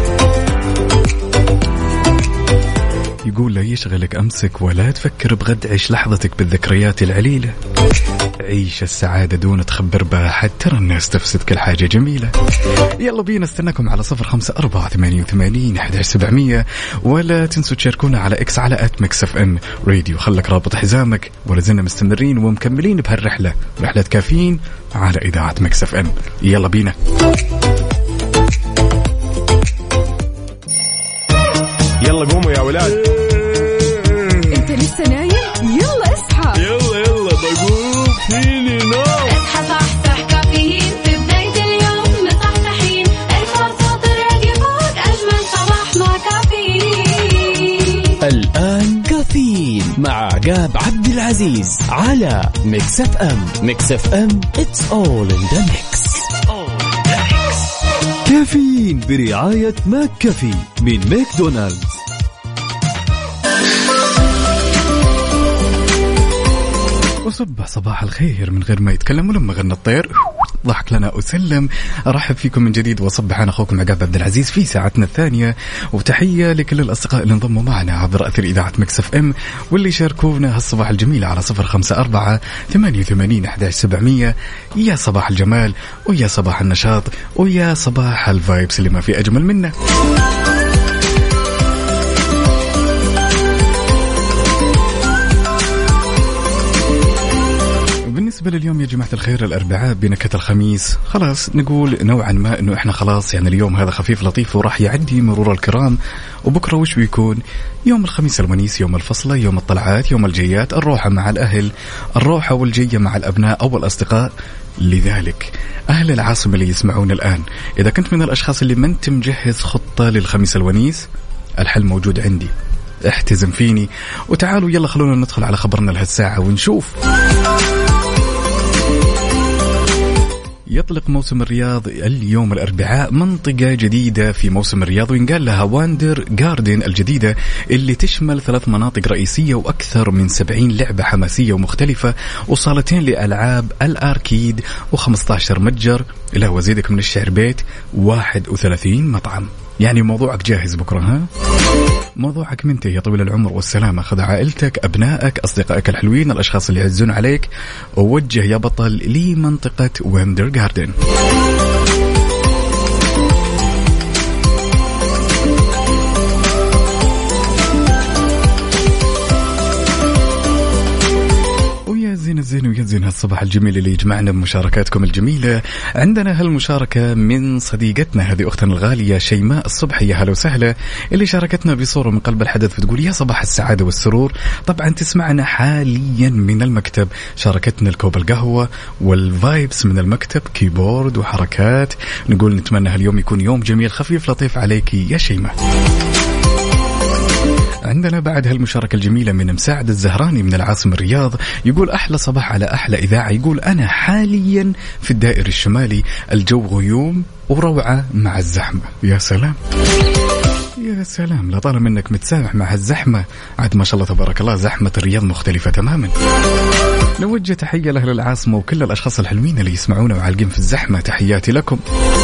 يقول لا يشغلك أمسك ولا تفكر بغد، عيش لحظتك بالذكريات العليلة، عيش السعادة دون تخبر بها، حتى الناس تفسد كل حاجة جميلة. يلا بينا استناكم على 0548811700، ولا تنسوا تشاركونا على إكس على @mixfm راديو. خلك رابط حزامك، ولا زلنا مستمرين ومكملين بهالرحلة، رحلة كافيين على إذاعة ميكس اف ام. يلا بينا. يلا قوموا يا ولاد. انت لسه نايم؟ يلا اصحى. يلا بقوم فيني نوم. اصحى صحصح كافيين في بداية اليوم مصحصحين، الفرصة تراقي فوق أجمل صباح مع كافيين. الآن كافيين مع عقاب عبد العزيز على ميكس اف ام. ميكس اف ام it's all in the mix. كافيين برعاية ماك كافي من ماكدونالدز. وصبح صباح الخير من غير ما يتكلم، ولما غنى الطير ضحك لنا وسلم. أرحب فيكم من جديد وصبح أنا أخوكم عقاب عبد العزيز في ساعتنا الثانية، وتحية لكل الأصدقاء اللي انضموا معنا عبر أثير إذاعة ميكس اف ام، واللي شاركونا هالصباح الجميل على 0548811700. يا صباح الجمال ويا صباح النشاط ويا صباح الفايبس اللي ما في أجمل منه. بالنسبة لليوم يا جماعة الخير، الأربعاء بنكهة الخميس، خلاص نقول نوعا ما أنه إحنا خلاص يعني اليوم هذا خفيف لطيف وراح يعدي مرور الكرام. وبكرة وش بيكون؟ يوم الخميس الونيس، يوم الفصلة، يوم الطلعات، يوم الجيات، الروحة مع الأهل، الروحة والجية مع الأبناء أو الأصدقاء. لذلك أهل العاصمة اللي يسمعون الآن، إذا كنت من الأشخاص اللي ما أنت مجهز خطة للخميس الونيس، الحل موجود عندي، احتزم فيني. وتعالوا يلا خلونا ندخل على خبرنا لهالساعة ونشوف. يطلق موسم الرياض اليوم الأربعاء منطقة جديدة في موسم الرياض، وينقال لها واندر جاردن الجديدة، اللي تشمل 3 مناطق رئيسية وأكثر من 70 لعبة حماسية ومختلفة، وصالتين لألعاب الأركيد، و15 متجر، لا وزيدك من الشعر بيت، 31 مطعم. يعني موضوعك جاهز بكرة، ها؟ موضوعك منتهي يا طويل العمر والسلامة. خذ عائلتك، أبنائك، أصدقائك الحلوين، الأشخاص اللي يعزون عليك، ووجه يا بطل لمنطقة واندر جاردن. زين ويزين هالصباح الجميل اللي يجمعنا بمشاركاتكم الجميلة. عندنا هالمشاركة من صديقتنا هذه أختنا الغالية شيماء الصبحي، يا هلا وسهلا، اللي شاركتنا بصورة من قلب الحدث، فتقول يا صباح السعادة والسرور. طبعا تسمعنا حاليا من المكتب، شاركتنا الكوب القهوة والفايبس من المكتب، كيبورد وحركات. نقول نتمنى هاليوم يكون يوم جميل خفيف لطيف عليك يا شيماء. عندنا بعد هالمشاركة الجميلة من مساعد الزهراني من العاصمة الرياض، يقول أحلى صباح على أحلى إذاعة. يقول أنا حاليا في الدائر الشمالي، الجو غيوم وروعة مع الزحمة. يا سلام يا سلام، لا طالما منك متسامح مع الزحمة، عاد ما شاء الله تبارك الله زحمة الرياض مختلفة تماما. نوجه تحية لأهل العاصمة وكل الأشخاص الحلوين اللي يسمعونا وعالقين في الزحمة، تحياتي لكم.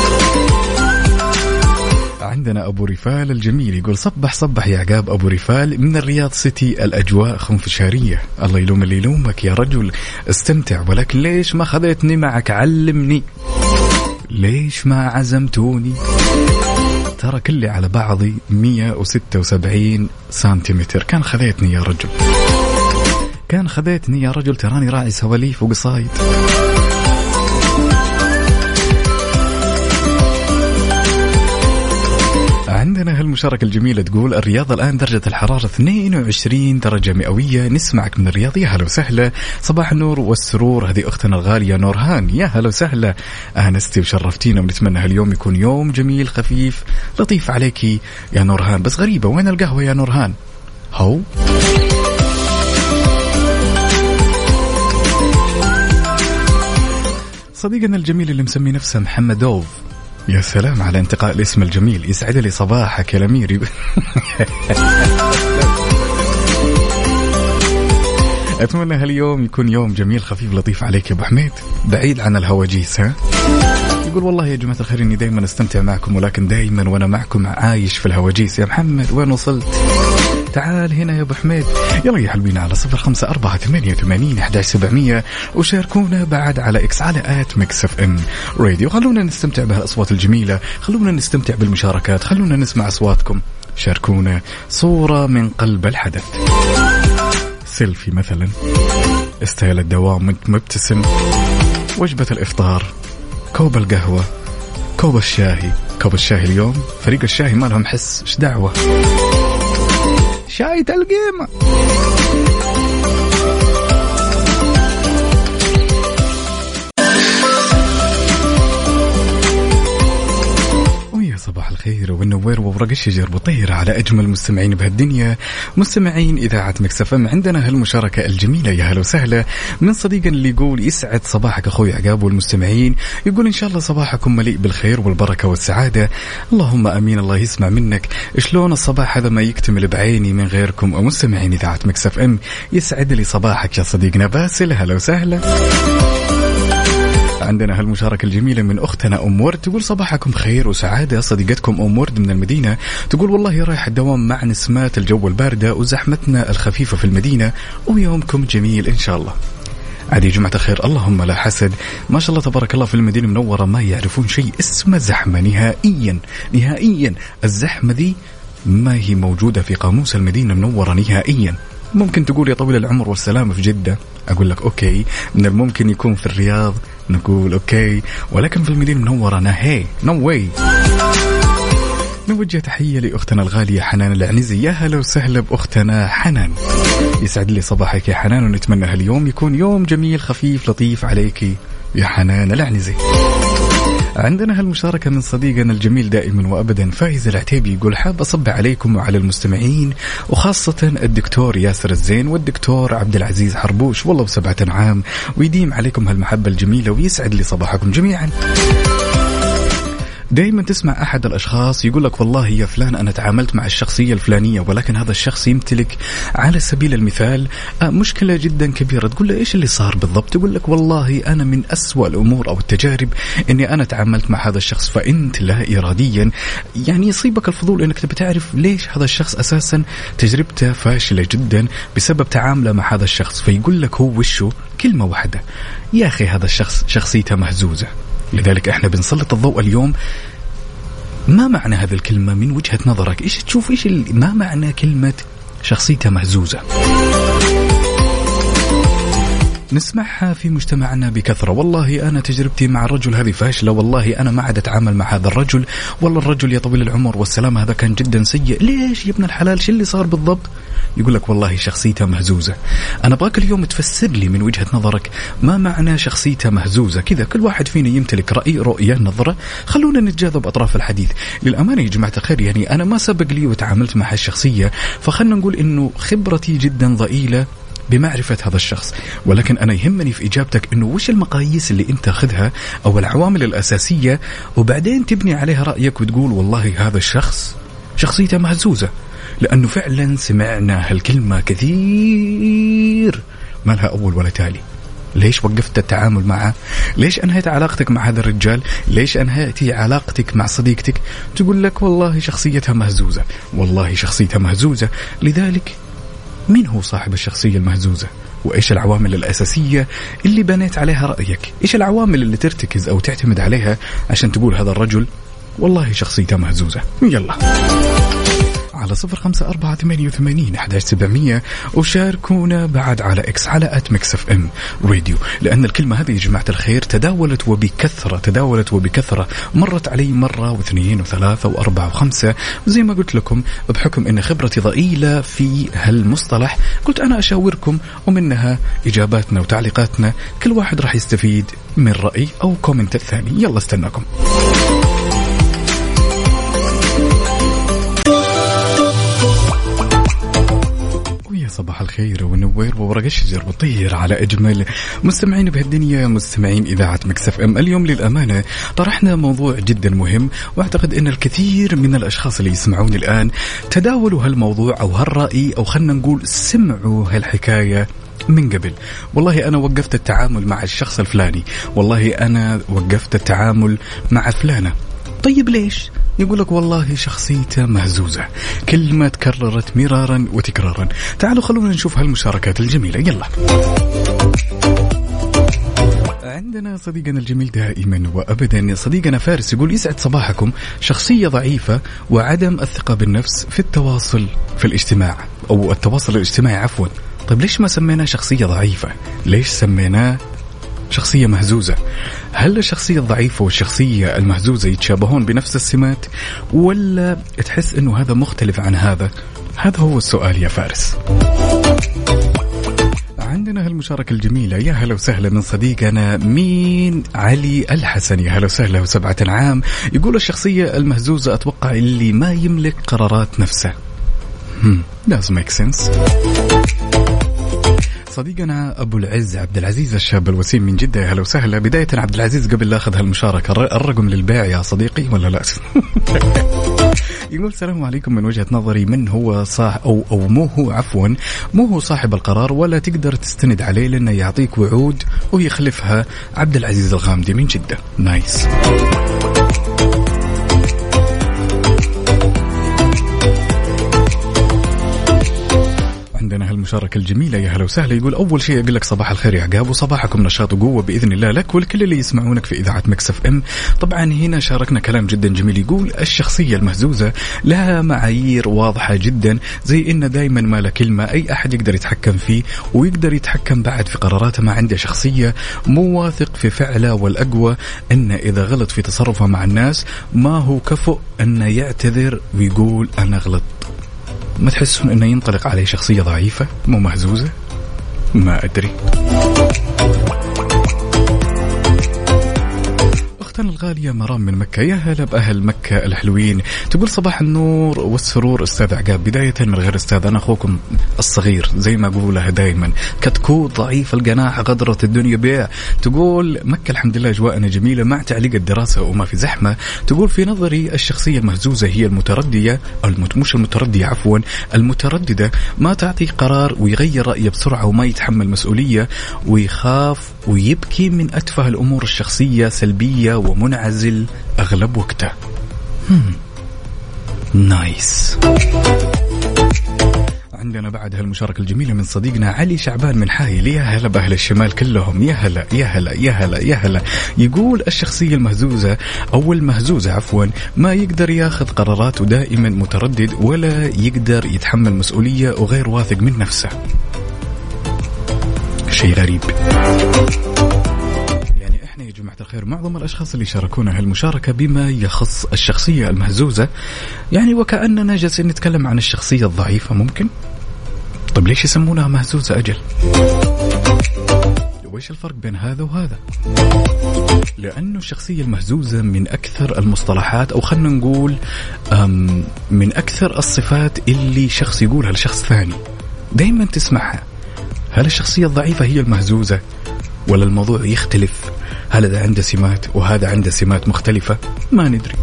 عندنا أبو رفال الجميل، يقول صبح يا عقاب، أبو رفال من الرياض سيتي، الأجواء خنفشارية. الله يلوم اللي يلومك يا رجل، استمتع، ولكن ليش ما خذيتني معك؟ علمني ليش ما عزمتوني؟ ترى كلي على بعضي 176 سنتيمتر، كان خذيتني يا رجل، كان خذيتني يا رجل، تراني راعي سواليف وقصايد. عندنا هالمشاركة الجميلة تقول الرياض الآن درجة الحرارة 22 درجة مئوية. نسمعك من الرياض، يا هلا وسهلا، صباح النور والسرور. هذه أختنا الغالية نورهان، يا هلا وسهلا، أنستي وشرفتينا، ونتمنى هاليوم يكون يوم جميل خفيف لطيف عليكي يا نورهان. بس غريبة، وين القهوة يا نورهان؟ هو صديقنا الجميل اللي مسمي نفسه محمد دوف، يا سلام على انتقاء الاسم الجميل، يسعد لي صباحك يا الأمير. أتمنى هاليوم يكون يوم جميل خفيف لطيف عليك يا أبو حميد، بعيد عن الهواجيس. ها يقول والله يا جماعة الخير إني دايما استمتع معكم، ولكن دايما وأنا معكم عايش في الهواجيس. يا محمد وين وصلت؟ تعال هنا يا أبو حميد. يلا يا حلوين على 0548811700 وشاركونا بعد على إكس على @mixfm راديو. خلونا نستمتع بهالأصوات الجميلة، خلونا نستمتع بالمشاركات، خلونا نسمع أصواتكم. شاركونا صورة من قلب الحدث، سيلفي مثلا، استايل الدوام وانت مبتسم، وجبة الإفطار، كوب القهوة، كوب الشاهي. كوب الشاهي اليوم فريق الشاهي ما لهم حس، ايش دعوة، شاي تلقيمة. صباح الخير والنوير وورق الشجر وطير على أجمل مستمعين بهالدنيا، مستمعين إذاعة ميكس اف ام. عندنا هالمشاركة الجميلة يا هلا وسهلا من صديقنا اللي يقول يسعد صباحك أخوي عقاب والمستمعين، يقول إن شاء الله صباحكم مليء بالخير والبركة والسعادة، اللهم أمين. الله يسمع منك. شلون الصباح هذا ما يكتمل بعيني من غيركم مستمعين إذاعة ميكس اف ام. يسعد لي صباحك يا صديقنا باسل، هلا وسهلا. عندنا هالمشاركة الجميلة من أختنا أم ورد، تقول صباحكم خير وسعادة. صديقتكم أم ورد من المدينة تقول والله رايح الدوام مع نسمات الجو الباردة وزحمتنا الخفيفة في المدينة، ويومكم جميل إن شاء الله. عادي يا جماعة الخير، اللهم لا حسد، ما شاء الله تبارك الله في المدينة منورة ما يعرفون شيء اسمه زحمة نهائيا نهائيا. الزحمة ذي ما هي موجودة في قاموس المدينة منورة نهائيا. ممكن تقول يا طويل العمر والسلامة في جدة، أقول لك أوكي. من الممكن يكون في الرياض، نقول أوكي، ولكن في المدينة المنورة نهي نو واي. نوجه تحية لأختنا الغالية حنان العنزي. يا هلا وسهلا بأختنا حنان، يسعد لي صباحك يا حنان، ونتمنى هاليوم يكون يوم جميل خفيف لطيف عليك يا حنان العنزي. عندنا هالمشاركة من صديقنا الجميل دائما وأبدا فايز العتيبي، يقول حاب أصب عليكم وعلى المستمعين وخاصة الدكتور ياسر الزين والدكتور عبد العزيز حربوش، والله ب7 عام ويديم عليكم هالمحبة الجميلة ويسعد لي صباحكم جميعا. دائما تسمع أحد الأشخاص يقول لك والله يا فلان أنا تعاملت مع الشخصية الفلانية، ولكن هذا الشخص يمتلك على سبيل المثال مشكلة جدا كبيرة. تقول له إيش اللي صار بالضبط؟ يقول لك والله أنا من أسوأ الأمور أو التجارب أني أنا تعاملت مع هذا الشخص. فأنت لا إراديا يعني يصيبك الفضول أنك تبي تعرف ليش هذا الشخص أساسا تجربته فاشلة جدا بسبب تعامله مع هذا الشخص. فيقول لك هو وشه كلمة واحدة، يا أخي هذا الشخص شخصيته مهزوزة. لذلك احنا بنسلط الضوء اليوم ما معنى هذه الكلمة من وجهة نظرك. ايش تشوف، ايش ما معنى كلمة شخصيته مهزوزة؟ نسمعها في مجتمعنا بكثرة. والله أنا تجربتي مع الرجل هذه فاشلة، والله أنا ما عاد أتعامل مع هذا الرجل، والله الرجل يا طويل العمر والسلامة هذا كان جدا سيء. ليش يا ابن الحلال؟ شو اللي صار بالضبط؟ يقول لك والله شخصيته مهزوزة. أنا باك اليوم تفسر لي من وجهة نظرك ما معنى شخصيته مهزوزة. كذا كل واحد فينا يمتلك رأي، رؤية، نظرة. خلونا نتجاذب أطراف الحديث. للأمانة يا جماعة الخير يعني أنا ما سبق لي وتعاملت مع هالشخصية، فخلنا نقول إنه خبرتي جدا ضئيلة بمعرفة هذا الشخص، ولكن أنا يهمني في إجابتك إنه وش المقاييس اللي أنت أخذها أو العوامل الأساسية، وبعدين تبني عليها رأيك وتقول والله هذا الشخص شخصيته مهزوزة. لأنه فعلا سمعنا هالكلمة كثير ما لها أول ولا تالي. ليش وقفت التعامل معه؟ ليش أنهيت علاقتك مع هذا الرجال؟ ليش أنهيت علاقتك مع صديقتك؟ تقول لك والله شخصيتها مهزوزة، والله شخصيتها مهزوزة. لذلك مين هو صاحب الشخصية المهزوزة؟ وإيش العوامل الأساسية اللي بنيت عليها رأيك؟ إيش العوامل اللي ترتكز أو تعتمد عليها عشان تقول هذا الرجل والله شخصيته مهزوزة؟ يلا على 0548811700 وشاركونا بعد على إكس على @mixfm راديو. لأن الكلمة هذه يا جماعة الخير تداولت وبكثرة، مرت علي مرة واثنين وثلاثة وأربعة وخمسة. زي ما قلت لكم بحكم أن خبرتي ضئيلة في هالمصطلح قلت أنا أشاوركم، ومنها إجاباتنا وتعليقاتنا كل واحد راح يستفيد من رأي أو كومنت الثاني. يلا استناكم. صباح الخير والنوير وورق الشجر والطير على أجمل مستمعين بهالدنيا، مستمعين إذاعة ميكس اف ام. اليوم للأمانة طرحنا موضوع جدا مهم، وأعتقد أن الكثير من الأشخاص اللي يسمعون الآن تداولوا هالموضوع أو هالرأي، أو خلنا نقول سمعوا هالحكاية من قبل، والله أنا وقفت التعامل مع الشخص الفلاني، والله أنا وقفت التعامل مع فلانة. طيب ليش؟ يقول لك والله شخصيته مهزوزة، كلمة تكررت مرارا وتكرارا. تعالوا خلونا نشوف هالمشاركات الجميلة. يلا، عندنا صديقنا الجميل دائما وأبدا صديقنا فارس يقول يسعد صباحكم، شخصية ضعيفة وعدم الثقة بالنفس في التواصل في الاجتماع أو التواصل الاجتماعي عفوا. طيب ليش ما سميناه شخصية ضعيفة؟ ليش سميناه شخصية مهزوزة؟ هل الشخصية الضعيفة والشخصية المهزوزة يتشابهون بنفس السمات ولا تحس أنه هذا مختلف عن هذا؟ هذا هو السؤال يا فارس. عندنا هالمشاركة الجميلة، يا هلا وسهلا من صديقنا مين علي الحسن، يا هلا وسهلا و7 عام. يقول الشخصية المهزوزة أتوقع اللي ما يملك قرارات نفسه. does make sense. صديقنا أبو العز عبد العزيز الشاب الوسيم من جدة، يا هلا وسهلا. بداية عبد العزيز قبل لا أخذ هالمشاركة، الرقم للبيع يا صديقي ولا لا؟ يقول السلام عليكم، من وجهة نظري من هو أو مو هو صاحب القرار ولا تقدر تستند عليه لأنه يعطيك وعود ويخلفها. عبد العزيز الغامدي من جدة. نايس. عندنا هالمشاركة الجميلة، يا هلا وسهلا. يقول أول شيء أقول لك صباح الخير يا عقاب، وصباحكم نشاط وقوة بإذن الله لك ولكل اللي يسمعونك في إذاعة ميكس اف ام. طبعا هنا شاركنا كلام جدا جميل، يقول الشخصية المهزوزة لها معايير واضحة جدا، زي إن دايما ما له كلمة، أي أحد يقدر يتحكم فيه ويقدر يتحكم بعد في قراراته. ما عنده شخصية، مو واثق في فعله، والأقوى أن إذا غلط في تصرفه مع الناس ما هو كفؤ أنه يعتذر ويقول أنا غلط. ما تحسون أنه ينطلق عليه شخصية ضعيفة مو مهزوزة؟ ما أدري. أختنا الغالية مرام من مكة، يا هلا بأهل مكة الحلوين. تقول صباح النور والسرور أستاذ عقاب، بداية من غير أستاذ أنا أخوكم الصغير زي ما أقولها دايما، كتكوت ضعيف الجناح غدرة الدنيا بيع. تقول مكة الحمد لله أجواءنا جميلة مع تعليق الدراسة وما في زحمة. تقول في نظري الشخصية المهزوزة هي المتردية مش المتردية عفوا، المترددة، ما تعطي قرار ويغير رأيه بسرعة وما يتحمل مسؤولية ويخاف ويبكي من أتفه الأمور. الشخصية سلبية ومنعزل أغلب وقته. نايس. عندنا بعد هالمشاركة الجميلة من صديقنا علي شعبان من حايل، يا هلا بأهل الشمال كلهم، يا هلا يا هلا يا هلا يا هلا. يقول الشخصية المهزوزة أو المهزوزة عفوا ما يقدر ياخذ قرارات ودائما متردد ولا يقدر يتحمل مسؤولية وغير واثق من نفسه. شيء غريب. يا جماعة الخير معظم الأشخاص اللي شاركونا هالمشاركة بما يخص الشخصية المهزوزة يعني وكأننا جالسين نتكلم عن الشخصية الضعيفة ممكن. طيب ليش يسمونها مهزوزة أجل؟ وإيش الفرق بين هذا وهذا؟ لأنه الشخصية المهزوزة من أكثر المصطلحات أو خلنا نقول من أكثر الصفات اللي شخص يقولها لشخص ثاني دايما تسمعها. هل الشخصية الضعيفة هي المهزوزة ولا الموضوع يختلف؟ هل هذا عنده سمات وهذا عنده سمات مختلفة؟ ما ندري.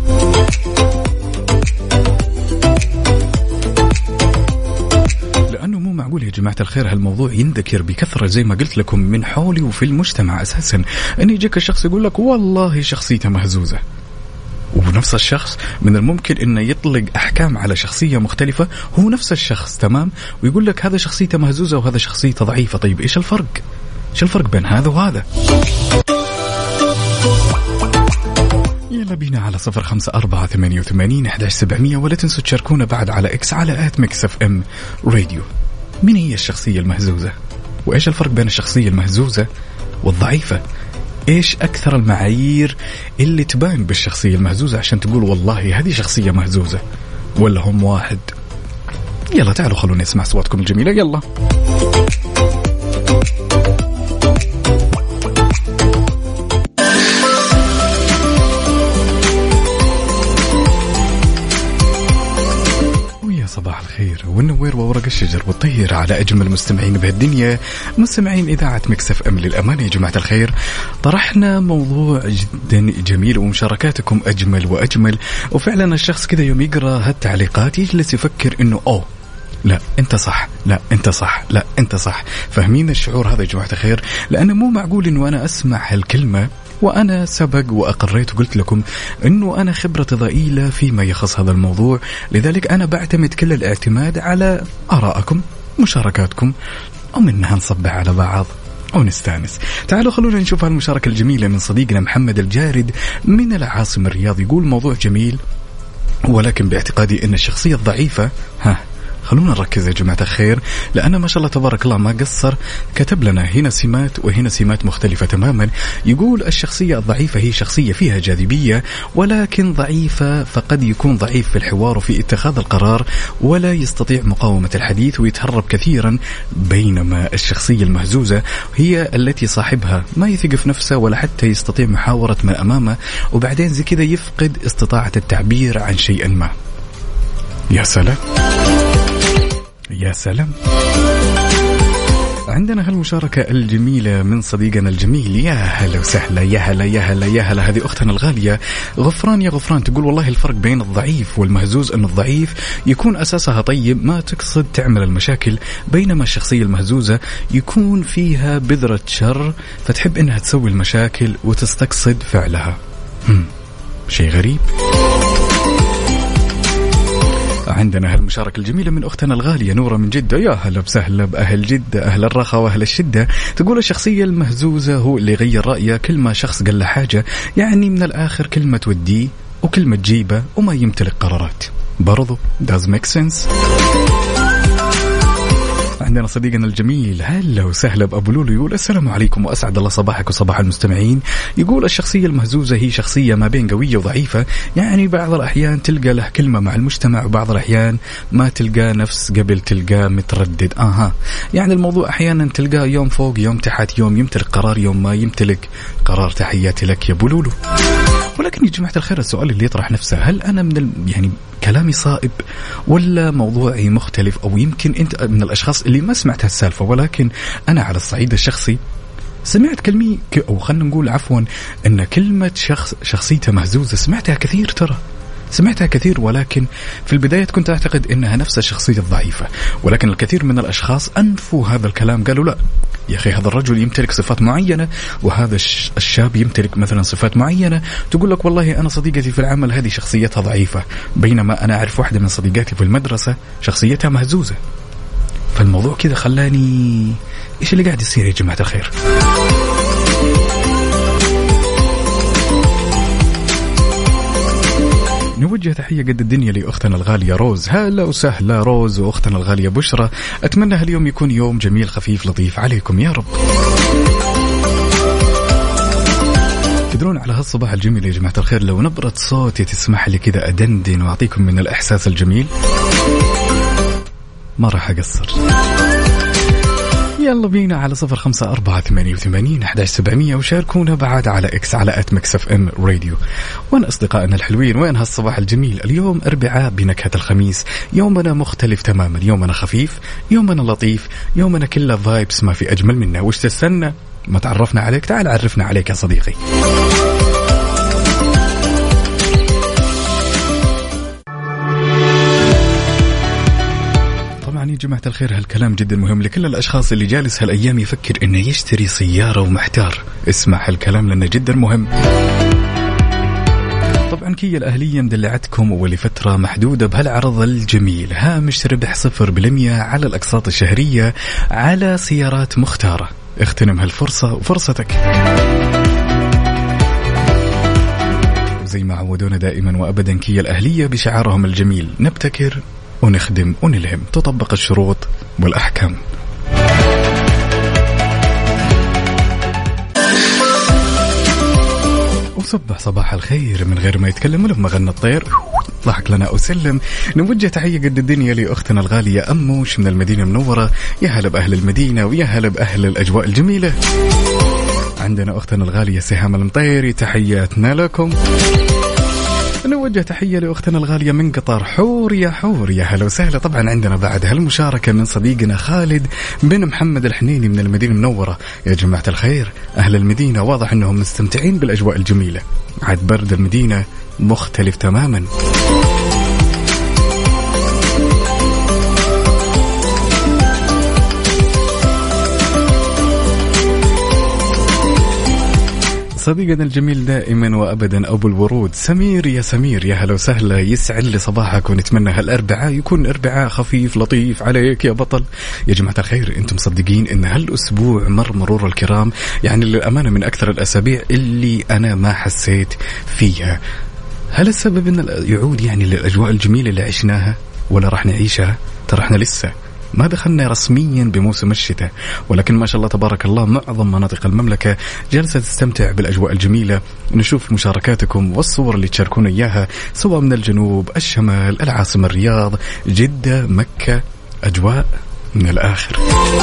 لأنه مو معقول يا جماعة الخير هالموضوع ينذكر بكثرة زي ما قلت لكم من حولي وفي المجتمع أساسا، أن يجيك الشخص يقول لك والله شخصيته مهزوزة، ونفس الشخص من الممكن أنه يطلق أحكام على شخصية مختلفة هو نفس الشخص تمام، ويقول لك هذا شخصيته مهزوزة وهذا شخصيته ضعيفة. طيب إيش الفرق؟ إيش الفرق بين هذا وهذا؟ يلا بينا على 0548811700 ولا تنسوا تشاركونا بعد على إكس على @mixfm راديو. من هي الشخصية المهزوزة؟ وإيش الفرق بين الشخصية المهزوزة والضعيفة؟ إيش أكثر المعايير اللي تبان بالشخصية المهزوزة عشان تقول والله هذه شخصية مهزوزة ولا هم واحد؟ يلا تعالوا خلونا نسمع صوتكم الجميلة. يلا صباح الخير والنوير وورق الشجر والطير على أجمل مستمعين بهالدنيا، مستمعين إذاعة ميكس اف ام. للأمانة يا جماعة الخير طرحنا موضوع جدا جميل ومشاركاتكم أجمل وأجمل، وفعلا الشخص كذا يوم يقرأ هالتعليقات يجلس يفكر إنه لا أنت صح، لا أنت صح، لا أنت صح. فاهمين الشعور هذا يا جماعة الخير؟ لأنه مو معقول إنه أنا أسمع هالكلمة وأنا سبق وأقريت وقلت لكم أنه أنا خبرة ضئيلة فيما يخص هذا الموضوع، لذلك أنا بعتمد كل الاعتماد على آرائكم مشاركاتكم، ومنها نصبح على بعض ونستانس. تعالوا خلونا نشوف هالمشاركة الجميلة من صديقنا محمد الجارد من العاصمة الرياض. يقول موضوع جميل، ولكن باعتقادي أن الشخصية الضعيفة خلونا نركز يا جماعة الخير، لأن ما شاء الله تبارك الله ما قصر، كتب لنا هنا سمات وهنا سمات مختلفة تماما. يقول الشخصية الضعيفة هي شخصية فيها جاذبية ولكن ضعيفة، فقد يكون ضعيف في الحوار وفي اتخاذ القرار ولا يستطيع مقاومة الحديث ويتهرب كثيرا، بينما الشخصية المهزوزة هي التي صاحبها ما يثق في نفسه ولا حتى يستطيع محاورة من أمامه، وبعدين زي كذا يفقد استطاعة التعبير عن شيء ما. يا سلام يا سلام. عندنا هالمشاركة الجميلة من صديقنا الجميل، يا هلا وسهلا، يا هلا يا هلا يا هلا. هذه أختنا الغالية غفران، يا غفران، تقول والله الفرق بين الضعيف والمهزوز أن الضعيف يكون أساسها طيب ما تقصد تعمل المشاكل، بينما الشخصية المهزوزة يكون فيها بذرة شر فتحب إنها تسوي المشاكل وتستقصد فعلها. شيء غريب. عندنا هالمشاركة الجميلة من أختنا الغالية نورة من جدة، يا هلا بسهلا بأهل جدة، أهل الرخاء وأهل الشدة. تقول الشخصية المهزوزة هو اللي يغير رأيه كل ما شخص قال له حاجة، يعني من الآخر كلمة توديه وكلمة تجيبه وما يمتلك قرارات. برضو does make sense. عندنا صديقنا الجميل هلا وسهلا بأبو لولو، يقول السلام عليكم وأسعد الله صباحك وصباح المستمعين. يقول الشخصية المهزوزة هي شخصية ما بين قوية وضعيفة، يعني بعض الأحيان تلقى له كلمة مع المجتمع وبعض الأحيان ما تلقى نفس قبل تلقى متردد. يعني الموضوع أحيانا تلقى يوم فوق يوم تحت، يوم يمتلك قرار يوم ما يمتلك قرار. تحياتي لك يا أبو لولو. ولكن يا جماعة الخير السؤال اللي يطرح نفسه، هل أنا يعني كلامي صائب ولا موضوعي مختلف؟ أو يمكن أنت من الأشخاص اللي ما سمعت هالسالفة، ولكن أنا على الصعيد الشخصي سمعت كلمة أو خلنا نقول عفوا أن كلمة شخصيته مهزوزة سمعتها كثير، ترى سمعتها كثير، ولكن في البداية كنت أعتقد أنها نفس الشخصية الضعيفة، ولكن الكثير من الأشخاص أنفوا هذا الكلام، قالوا لا يا أخي هذا الرجل يمتلك صفات معينة وهذا الشاب يمتلك مثلا صفات معينة. تقول لك والله أنا صديقتي في العمل هذه شخصيتها ضعيفة، بينما أنا أعرف واحدة من صديقاتي في المدرسة شخصيتها مهزوزة. فالموضوع كذا خلاني إيش اللي قاعد يصير يا جماعة الخير؟ نوجه تحية قد الدنيا لأختنا الغالية روز، هلا وسهلا روز، وأختنا الغالية بشرى. أتمنى هاليوم يكون يوم جميل خفيف لطيف عليكم يا رب. تدرون على هالصباح الجميل يا جماعة الخير، لو نبرة صوتي تسمح لي كذا أدندن وأعطيكم من الإحساس الجميل ما راح أقصر. يلا بينا على 0548811700 وشاركونا بعد على إكس على @mixfm راديو. وين أصدقائنا الحلوين؟ وين هالصباح الجميل؟ اليوم أربعاء بنكهة الخميس، يومنا مختلف تماما، يومنا خفيف، يومنا لطيف، يومنا كله فايبس ما في أجمل منه. وش تستنى؟ ما تعرفنا عليك؟ تعال عرفنا عليك يا صديقي. يا جماعة الخير هالكلام جدا مهم لكل الأشخاص اللي جالس هالأيام يفكر إنه يشتري سيارة ومحتار. اسمع هالكلام لأنه جدا مهم. طبعا كيا الأهلية مدلعتكم ولفترة محدودة بهالعرض الجميل، هامش ربح 0% على الأقساط الشهرية على سيارات مختارة. اغتنم هالفرصة وفرصتك. زي ما عودونا دائما وأبدا كيا الأهلية بشعارهم الجميل، نبتكر ونخدم ونلهم، تطبق الشروط والأحكام. وصبح صباح الخير من غير ما يتكلم ولما غنى الطير ضحك لنا وسلم. نوجه تحية قد الدنيا لأختنا الغالية أموش من المدينة المنورة، يا هلا بأهل المدينة ويا هلا بأهل الأجواء الجميلة. عندنا أختنا الغالية سهام المطيري، تحياتنا لكم. نوجه تحية لأختنا الغالية من قطر، حور يا حور، يا هلا وسهلا. طبعا عندنا بعد هالمشاركة من صديقنا خالد بن محمد الحنيني من المدينة المنورة. يا جماعة الخير أهل المدينة واضح أنهم مستمتعين بالأجواء الجميلة، عاد برد المدينة مختلف تماما. صديقنا الجميل دائما وابدا ابو الورود سمير. يا سمير يا هلا وسهلا، يسعد لي صباحك ونتمنى هالاربعاء يكون اربعاء خفيف لطيف عليك يا بطل. يا جماعه الخير، انتم مصدقين ان هالاسبوع مر مرور الكرام؟ يعني للامانه من اكثر الاسابيع اللي انا ما حسيت فيها. هل السبب ان يعود يعني للاجواء الجميله اللي عشناها ولا راح نعيشها؟ ترى احنا لسه ما دخلنا رسميا بموسم الشتاء، ولكن ما شاء الله تبارك الله معظم مناطق المملكة جالسة تستمتع بالأجواء الجميلة. نشوف مشاركاتكم والصور اللي تشاركون إياها سواء من الجنوب، الشمال، العاصمة الرياض، جدة، مكة، أجواء من الآخر.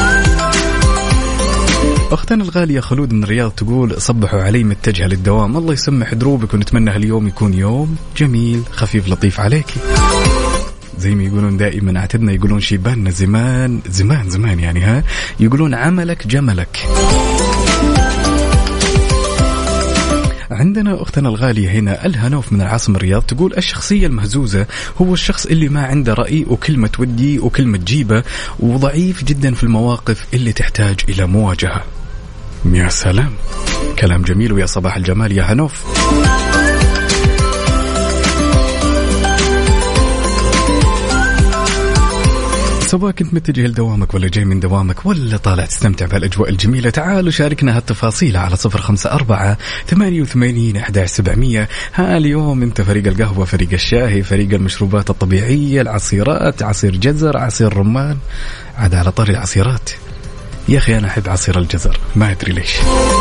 أختنا الغالية خلود من الرياض تقول صبحوا علي متجهة للدوام، الله يسمح دروبك ونتمنى هاليوم يكون يوم جميل خفيف لطيف عليكي. زي ما يقولون دائما اعتدنا يقولون شيباننا زمان زمان زمان يعني ها يقولون عملك جملك. عندنا أختنا الغالية هنا الهنوف من العاصمة الرياض تقول الشخصية المهزوزة هو الشخص اللي ما عنده رأي وكلمة ودي وكلمة جيبة وضعيف جدا في المواقف اللي تحتاج إلى مواجهة. يا سلام، كلام جميل ويا صباح الجمال يا هنوف. سواء كنت متجه لدوامك ولا جاي من دوامك ولا طالع تستمتع بالأجواء الجميلة، تعالوا شاركنا هالتفاصيل على 0548811700. اليوم انت فريق القهوة، فريق الشاهي، فريق المشروبات الطبيعية، العصيرات، عصير جزر، عصير رمان. عاد على طاري العصيرات يا أخي أنا أحب عصير الجزر ما أدري ليش.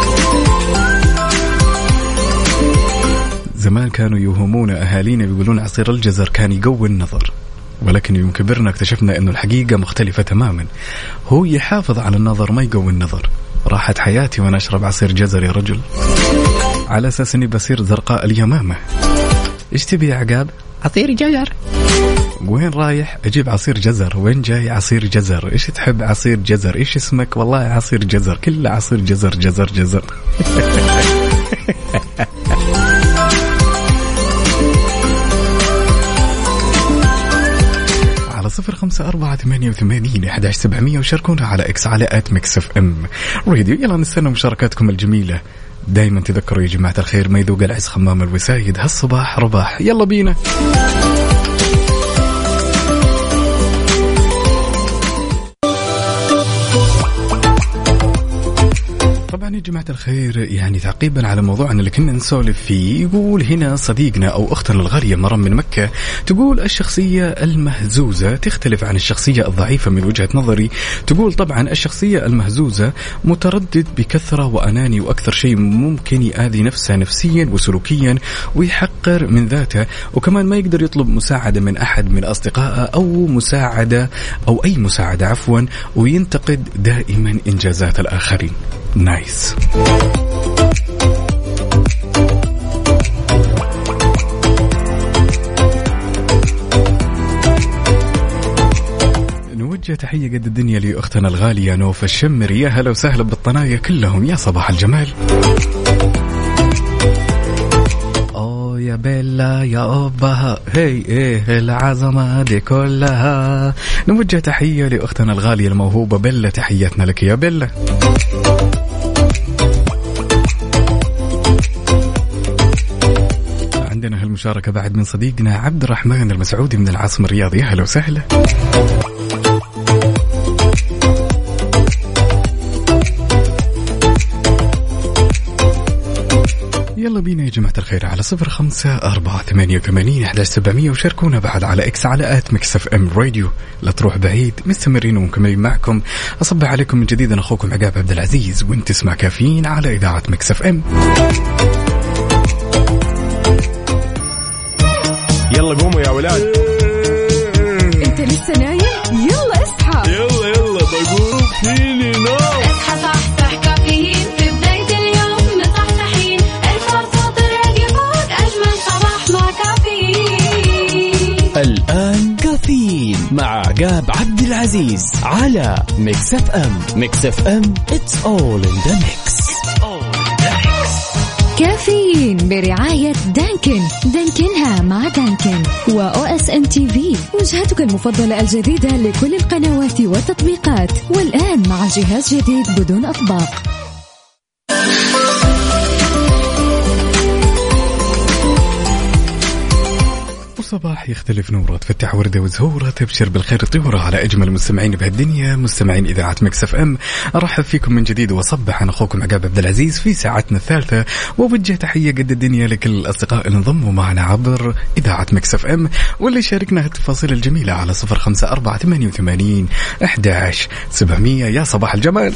زمان كانوا يوهمون أهالينا بيقولون عصير الجزر كان يقوي النظر، ولكن يوم كبرنا اكتشفنا أنه الحقيقة مختلفة تماما. هو يحافظ على النظر ما يقوي النظر. راحت حياتي وأنا أشرب عصير جزر يا رجل، على أساس أني بصير زرقاء اليمامة. إيش تبي يا عقاب؟ عصير جزر. وين رايح؟ أجيب عصير جزر. وين جاي؟ عصير جزر. إيش تحب؟ عصير جزر. إيش اسمك؟ والله عصير جزر، كله عصير جزر جزر جزر. على 0548811700 وشاركونا على إكس على @mixfm راديو. يلا نستنى مشاركاتكم الجميلة. دايما تذكروا يا جماعة الخير ما يذوق العز خمام الوسايد، هالصباح رباح. يلا بينا. طبعا يا جماعة الخير يعني تعقيبا على موضوعنا اللي كنا نسولف فيه، يقول هنا صديقنا أو أختنا الغالية مرام من مكة تقول الشخصية المهزوزة تختلف عن الشخصية الضعيفة من وجهة نظري. تقول طبعا الشخصية المهزوزة متردد بكثرة وأناني، وأكثر شيء ممكن يؤذي نفسه نفسيا وسلوكيا ويحقر من ذاته، وكمان ما يقدر يطلب مساعدة من أحد من أصدقائه أو مساعدة أو أي مساعدة عفوا، وينتقد دائما إنجازات الآخرين. نايس. نوجه تحية قد الدنيا لأختنا الغالية نوف الشمري. يا هلا وسهلا بالطنايا كلهم، يا صباح الجمال. يا بيلا يا أبها هي إيه العظمة دي كلها. نوجه تحية لأختنا الغالية الموهوبة بيلا، تحياتنا لك يا بيلا. عندنا هالمشاركة بعد من صديقنا عبد الرحمن المسعودي من العاصمة الرياض. يا هلا وسهلا. يلا بينا يا جماعة الخير على 0548811700 وشاركونا بعد على إكس على @mixfm راديو. لا تروح بعيد، مستمرين ومكملين معكم. أصبح عليكم من جديد، أنا أخوكم عقاب عبد العزيز، وانت تسمع كافيين على إذاعة ميكس اف ام. يلا قوموا يا ولاد. انت لسه نايم؟ يلا اصحى. يلا بقوم فيني نوم. اصحى صحصح كافيين في بداية اليوم مصحصحين، ارفع صوت الراديو فوق أجمل صباح مع كافيين. الآن كافيين مع عقاب عبد العزيز على ميكس اف ام. ميكس اف ام it's all in the mix. كافيين برعاية دانكن. دانكنها مع دانكن وOSN TV، وجهتك المفضلة الجديدة لكل القنوات والتطبيقات، والآن مع جهاز جديد بدون أطباق. وصباح يختلف نوره، تفتح وردة وزهورة، تبشر بالخير طيورة على أجمل مستمعين بهالدنيا، مستمعين إذاعة مكس اف ام. أرحب فيكم من جديد وصبح أنا أخوكم عقاب عبد العزيز في ساعتنا الثالثة، ووجه تحية قد الدنيا لكل الأصدقاء اللي انضموا معنا عبر إذاعة مكس اف ام واللي شاركنا التفاصيل الجميلة على 0548811700. يا صباح الجمال.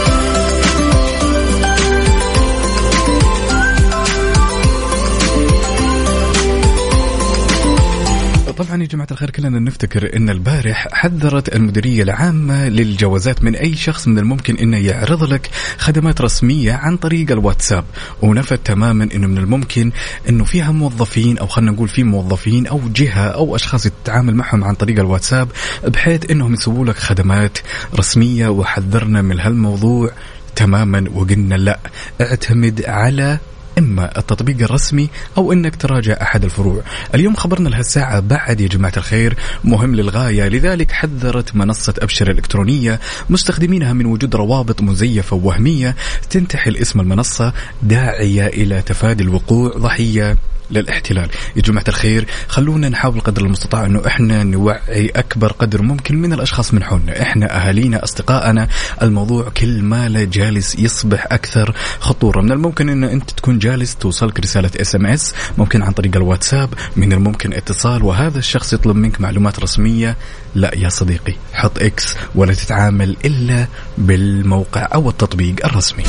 طبعا يا جماعة الخير كلنا نفتكر ان البارح حذرت المديرية العامة للجوازات من اي شخص من الممكن انه يعرض لك خدمات رسمية عن طريق الواتساب، ونفت تماما انه من الممكن انه فيها موظفين او خلنا نقول في موظفين او جهة او اشخاص تتعامل معهم عن طريق الواتساب بحيث انهم يسووا لك خدمات رسمية، وحذرنا من هالموضوع تماما وقلنا لا، اعتمد على إما التطبيق الرسمي أو إنك تراجع أحد الفروع. اليوم خبرنا لهالساعة بعد يا جماعة الخير مهم للغاية، لذلك حذرت منصة أبشر الإلكترونية مستخدمينها من وجود روابط مزيفة ووهمية تنتحل اسم المنصة داعية إلى تفادي الوقوع ضحية للاحتلال. يا جماعة الخير خلونا نحاول قدر المستطاع انه احنا نوعي اكبر قدر ممكن من الاشخاص من حولنا، احنا اهالينا اصدقائنا، الموضوع كل ما لا جالس يصبح اكثر خطورة. من الممكن ان انت تكون جالس توصلك رسالة SMS ممكن عن طريق الواتساب، من الممكن اتصال وهذا الشخص يطلب منك معلومات رسمية. لا يا صديقي، حط X ولا تتعامل الا بالموقع او التطبيق الرسمي.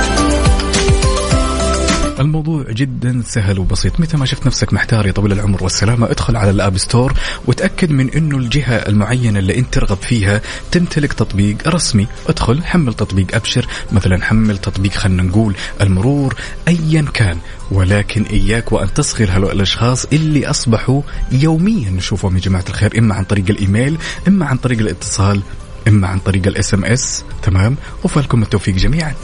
الموضوع جدا سهل وبسيط، متى ما شفت نفسك محتار يا طويل العمر والسلامة ادخل على الاب ستور وتأكد من انه الجهة المعينة اللي انت ترغب فيها تمتلك تطبيق رسمي. ادخل حمل تطبيق ابشر، مثلا حمل تطبيق خلنا نقول المرور، ايا كان، ولكن اياك وان تصغر هؤلاء الاشخاص اللي اصبحوا يوميا نشوفهم يا جماعة الخير، اما عن طريق الايميل، اما عن طريق الاتصال، اما عن طريق SMS. تمام، وفالكم التوفيق جميعا.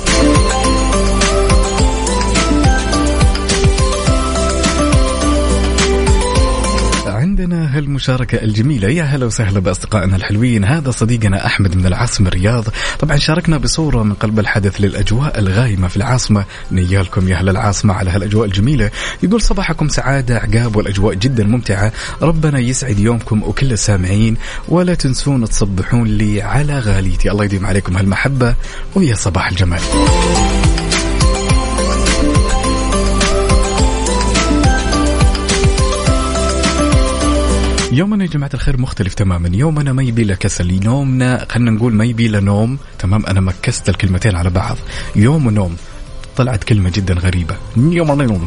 عندنا هالمشاركة الجميلة، يا هلا وسهلا بأصدقائنا الحلوين. هذا صديقنا أحمد من العاصمة الرياض، طبعا شاركنا بصورة من قلب الحدث للأجواء الغايمة في العاصمة. نيالكم يا هلا العاصمة على هالأجواء الجميلة. يقول صباحكم سعادة عقاب والأجواء جدا ممتعة، ربنا يسعد يومكم وكل السامعين، ولا تنسون تصبحون لي على غاليتي. الله يديم عليكم هالمحبة ويا صباح الجمال. يومنا يا جماعة الخير مختلف تماما، يومنا ما يبي له كسل، نومنا خلنا نقول ما يبي له نوم. تمام، أنا مكست الكلمتين على بعض، يوم ونوم، طلعت كلمة جدا غريبة، يوم ونوم.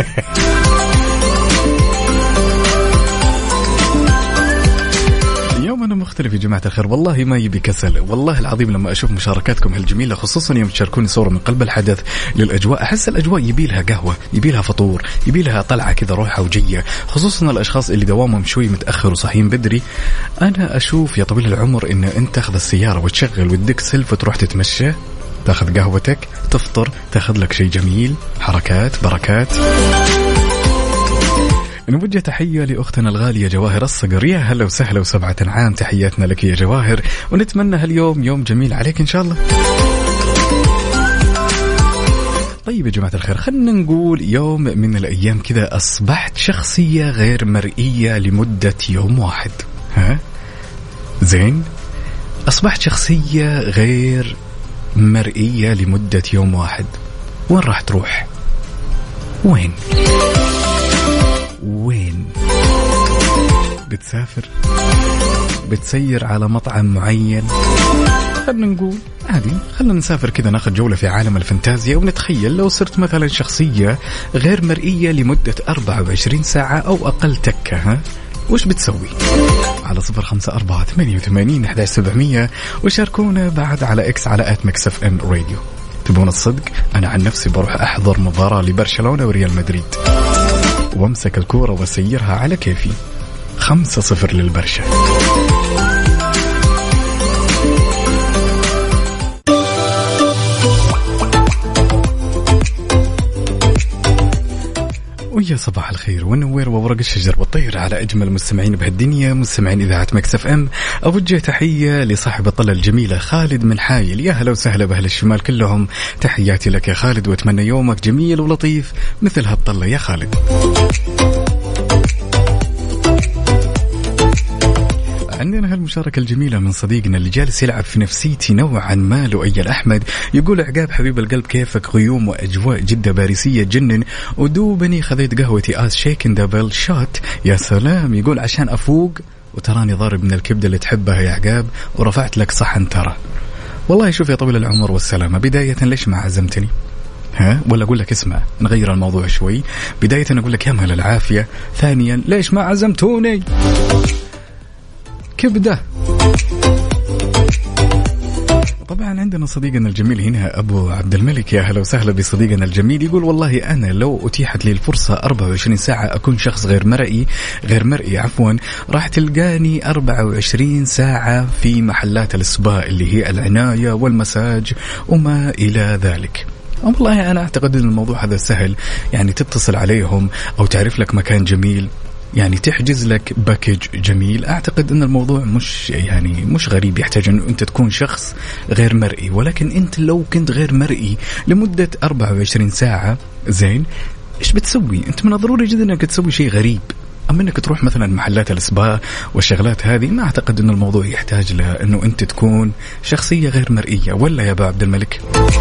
يومنا مختلف يا جماعة الخير، والله ما يبي كسل، والله العظيم لما أشوف مشاركاتكم هالجميلة، خصوصا يوم تشاركوني صورة من قلب الحدث للأجواء، أحس الأجواء يبي لها قهوة، يبي لها فطور، يبي لها طلعة كذا روحة وجية، خصوصا الأشخاص اللي دوامهم شوي متأخر وصحيين بدري. أنا أشوف يا طويل العمر إن أنت تاخذ السيارة وتشغل وتدق سلف وتروح تتمشى، تاخذ قهوتك، تفطر، تاخذ لك شيء جميل، حركات بركات. نوجه تحية لأختنا الغالية جواهر الصقر، يا هلا وسهلا وسبعة عام، تحياتنا لك يا جواهر، ونتمنى هاليوم يوم جميل عليك إن شاء الله. طيب يا جماعة الخير خلنا نقول يوم من الأيام كذا أصبحت شخصية غير مرئية لمدة يوم واحد. ها زين، أصبحت شخصية غير مرئية لمدة يوم واحد، وين راح تروح؟ وين بتسافر؟ بتسير على مطعم معين؟ خلنا نقول عادي، خلنا نسافر كذا ناخذ جولة في عالم الفانتازيا ونتخيل لو صرت مثلا شخصية غير مرئية لمدة 24 ساعة أو أقل تكة، ها وش بتسوي؟ على 0548811700 وشاركونا بعد على إكس على @mixfm radio. تبون الصدق؟ أنا عن نفسي بروح أحضر مباراة لبرشلونة وريال مدريد وامسك الكورة وسيرها على كيفي، 5-0 للبرشا. ويا صباح الخير والنوير وورق الشجر والطير على أجمل مستمعين بهالدنيا، مستمعين إذاعة مكس اف ام. أوجه تحية لصاحب الطلة الجميلة خالد من حايل، يا هلا وسهلا بأهل الشمال كلهم، تحياتي لك يا خالد وأتمنى يومك جميل ولطيف مثل هالطلة يا خالد. عندنا هالمشاركة الجميلة من صديقنا اللي جالس يلعب في نفسيتي نوعا ما، لؤي الأحمد. يقول عقاب حبيب القلب كيفك؟ غيوم وأجواء جدة باريسية تجنن، ودوبني خذيت قهوتي آس شيكن دبل شوت. يا سلام. يقول عشان أفوق وتراني ضارب من الكبدة اللي تحبها يا عقاب، ورفعت لك صحن ترى. والله شوف يا طويل العمر والسلامة، بداية ليش ما عزمتني؟ ولا أقول لك اسمع نغير الموضوع شوي. بداية أقول لك يا مهل العافية، ثانيا ليش ما عزمتوني؟ كبدة. طبعا عندنا صديقنا الجميل هنا أبو عبد الملك، يا هلا وسهلا بصديقنا الجميل. يقول والله أنا لو أتيحت لي الفرصة 24 ساعة أكون شخص غير مرئي راح تلقاني 24 ساعة في محلات السبا اللي هي العناية والمساج وما إلى ذلك. والله أنا أعتقد أن الموضوع هذا سهل، يعني تتصل عليهم أو تعرف لك مكان جميل، يعني تحجز لك باكيج جميل. أعتقد أن الموضوع مش غريب، يحتاج أنه أنت تكون شخص غير مرئي. ولكن أنت لو كنت غير مرئي لمدة 24 ساعة زين، إيش بتسوي؟ أنت من الضروري جدا أنك تسوي شيء غريب. أما أنك تروح مثلا محلات الإسباء والشغلات هذه، ما أعتقد أن الموضوع يحتاج لأنه أنت تكون شخصية غير مرئية، ولا يا أبو عبد الملك؟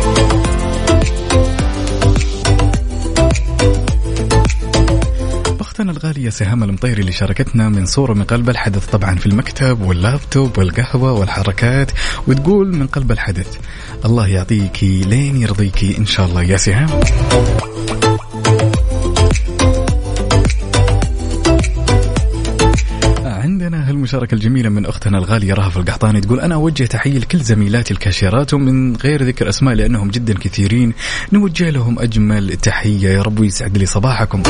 أختنا الغالية سهام المطيري اللي شاركتنا من صورة من قلب الحدث، طبعا في المكتب واللابتوب والقهوة والحركات، وتقول من قلب الحدث الله يعطيكي لين يرضيكي إن شاء الله يا سهام. عندنا هالمشاركة الجميلة من أختنا الغالية رهف القحطاني، تقول أنا أوجه تحية لكل زميلاتي الكاشيرات ومن غير ذكر أسماء لأنهم جدا كثيرين، نوجه لهم أجمل تحية. يا رب يسعد لي صباحكم.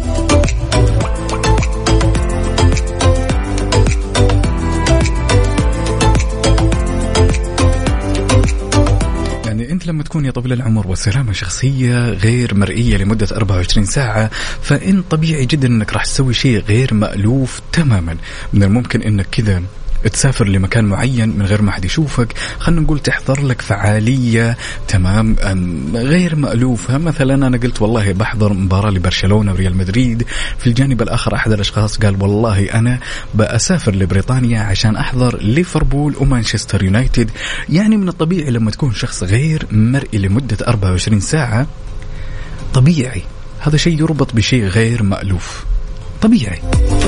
أنت لما تكون يا طويل العمر والسلامة شخصية غير مرئية لمدة 24 ساعة، فإن طبيعي جدا أنك راح تسوي شيء غير مألوف تماما. من الممكن أنك كذا تسافر لمكان معين من غير ما حد يشوفك، خلنا نقول تحضر لك فعالية تمام غير مألوفة. مثلا أنا قلت والله بحضر مباراة لبرشلونة وريال مدريد، في الجانب الآخر أحد الأشخاص قال والله أنا بأسافر لبريطانيا عشان أحضر ليفربول ومانشستر يونايتد. يعني من الطبيعي لما تكون شخص غير مرئي لمدة 24 ساعة، طبيعي هذا شيء يربط بشيء غير مألوف، طبيعي.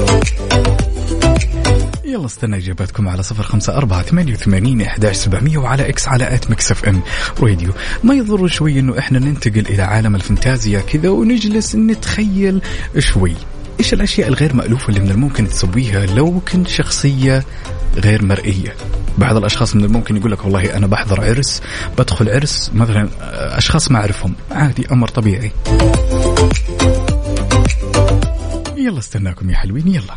يلا استنى إجاباتكم على 0548811700 وعلى إكس على @mixfm راديو. ما يضر شوي إنه إحنا ننتقل إلى عالم الفانتازيا كذا ونجلس نتخيل شوي إيش الأشياء الغير مألوفة اللي من الممكن تسويها لو كنت شخصية غير مرئية. بعض الأشخاص من الممكن يقول لك والله أنا بحضر عرس، بدخل عرس مثلا أشخاص ما أعرفهم، عادي أمر طبيعي. يلا استناكم يا حلوين. يلا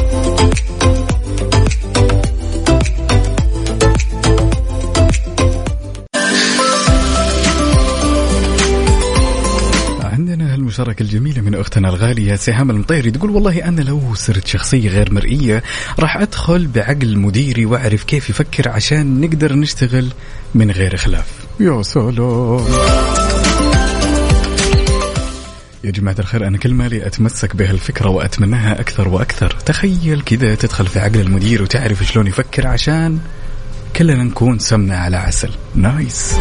عندنا هالمشاركة الجميلة من أختنا الغالية سهام المطيري، تقول والله أنا لو صرت شخصية غير مرئية راح أدخل بعقل مديري وأعرف كيف يفكر عشان نقدر نشتغل من غير خلاف. يا سلام يا جماعة الخير، أنا كل مالي أتمسك بهالفكرة وأتمناها أكثر وأكثر. تخيل كذا تدخل في عقل المدير وتعرف شلون يفكر عشان كلنا نكون سمنة على عسل. نايس.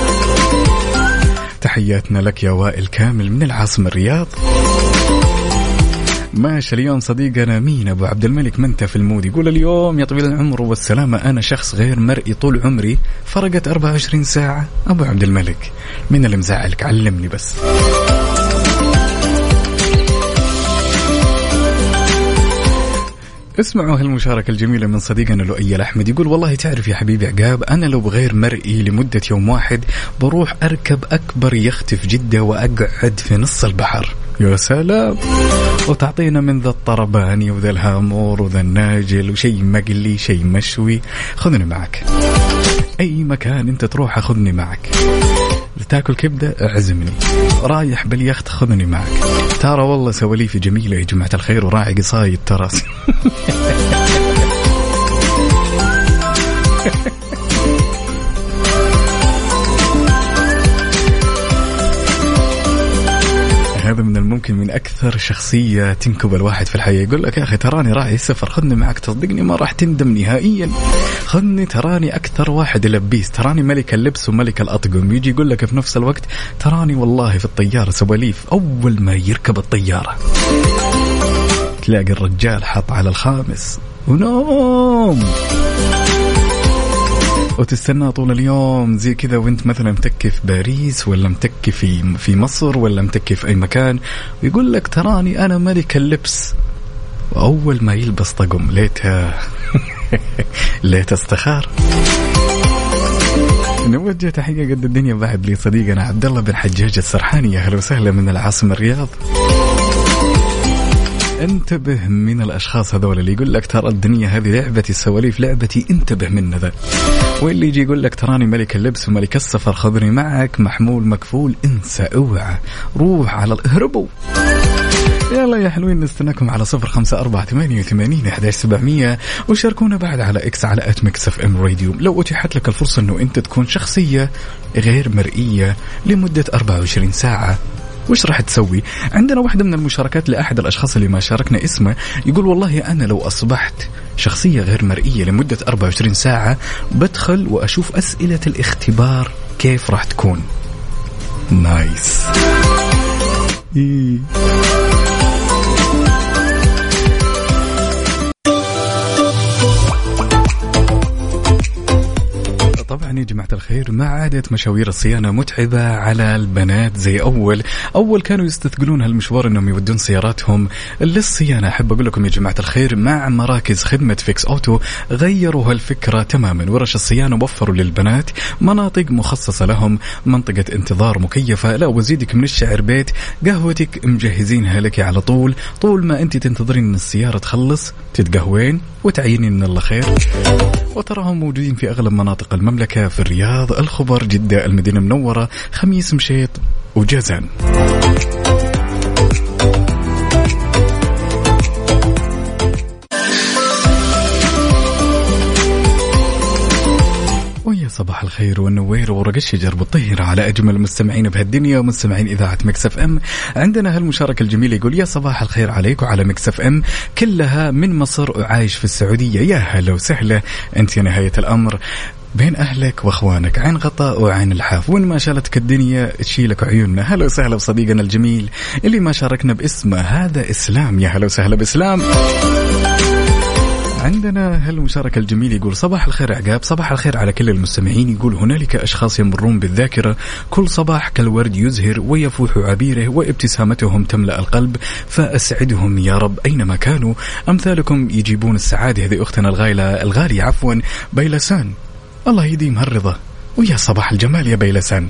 تحياتنا لك يا وائل كامل من العاصمة الرياض. ماشي اليوم صديقنا مين أبو عبد الملك منت في المود، يقول اليوم يا طويل العمر والسلامة أنا شخص غير مرئي طول عمري، فرقت 24 ساعة. أبو عبد الملك مين اللي مزعلك؟ علمني بس. اسمعوا هالمشاركة الجميلة من صديقنا لؤي الأحمد، يقول والله تعرف يا حبيبي عقاب، أنا لو بغير مرئي لمدة يوم واحد بروح أركب أكبر يخت في جدة وأقعد في نص البحر. يا سلام. وتعطينا من ذا الطرباني وذا الهامور وذا الناجل وشي مقلي شي مشوي، خذني معك أي مكان أنت تروح، خذني معك. تاكل كبدة اعزمني، رايح باليخت خذني معك. ترى والله سواليفي جميلة يا جماعة الخير، وراعي قصايد تراس. هذا من ممكن من أكثر شخصية تنكب الواحد في الحياة. يقول لك يا أخي تراني راعي السفر، خذني معك، تصدقني ما راح تندم نهائيا، خذني، تراني أكثر واحد لبيس، تراني ملك اللبس وملك الأطقم. يجي يقول لك في نفس الوقت تراني والله في الطيارة سواليف. أول ما يركب الطيارة تلاقي الرجال حط على الخامس ونوم، وتستنى طول اليوم زي كذا، وانت مثلا متكي في باريس ولا متكي في مصر ولا متكي في أي مكان، ويقول لك تراني أنا ملك اللبس. وأول ما يلبس طقم ليت استخار. نوجه تحية قد الدنيا بعد لي صديقنا عبد الله بن حجاج السرحاني، أهلا وسهلا من العاصمة الرياض. انتبه من الأشخاص هذول اللي يقول لك ترى الدنيا هذه لعبتي، السواليف لعبتي، انتبه من ذا. واللي يجي يقول لك تراني ملك اللبس وملك السفر، خذني معك، محمول مكفول، انسى، اوعى، روح على اهربوا. يلا يا حلوين نستناكم على 0548811700 وشاركونا بعد على إكس على @mixfm راديو. لو أتيحت لك الفرصة أنه أنت تكون شخصية غير مرئية لمدة 24 ساعة وش راح تسوي؟ عندنا واحدة من المشاركات لأحد الأشخاص اللي ما شاركنا اسمه، يقول والله أنا لو أصبحت شخصية غير مرئية لمدة 24 ساعة بدخل وأشوف أسئلة الاختبار كيف راح تكون. نايس. طبعا يا جماعة الخير ما عادت مشاوير الصيانة متعبة على البنات زي أول كانوا يستثقلون هالمشوار أنهم يودون سياراتهم للصيانة. أحب أقول لكم يا جماعة الخير مع مراكز خدمة فيكس أوتو غيروا هالفكرة تماما. ورش الصيانة وفروا للبنات مناطق مخصصة لهم، منطقة انتظار مكيفة، لا وزيدك من الشعر بيت، قهوتك مجهزينها لك على طول ما أنت تنتظرين أن السيارة تخلص تتقهوين وتعينين من الله خير. وتراهم موجودين في أغلب مناطق المملكة، في الرياض، الخبر، جدة، المدينة المنورة، خميس مشيط وجازان. ويا صباح الخير والنوير ورق الشجر بالطيرة على أجمل مستمعين بهالدنيا ومستمعين إذاعة ميكس اف ام. عندنا هالمشاركة الجميلة يقول يا صباح الخير عليك وعلى ميكس اف ام كلها، من مصر وعايش في السعودية. يا هلا وسهلا، أنت نهاية الأمر بين أهلك وأخوانك، عين غطاء وعين الحاف، وين ما شالتك الدنيا تشيلك عيوننا. هلا وسهلا بصديقنا الجميل اللي ما شاركنا باسمه، هذا إسلام. يا هلا وسهلا بإسلام. عندنا هالمشاركة الجميل يقول صباح الخير عقاب، صباح الخير على كل المستمعين. يقول هنالك أشخاص يمرون بالذاكرة كل صباح كالورد يزهر ويفوح عبيره وابتسامتهم تملأ القلب، فأسعدهم يا رب أينما كانوا. أمثالكم يجيبون السعادة. هذه أختنا الغالية بيلسان، الله يديم هالرضا. ويا صباح الجمال يا بيلسان.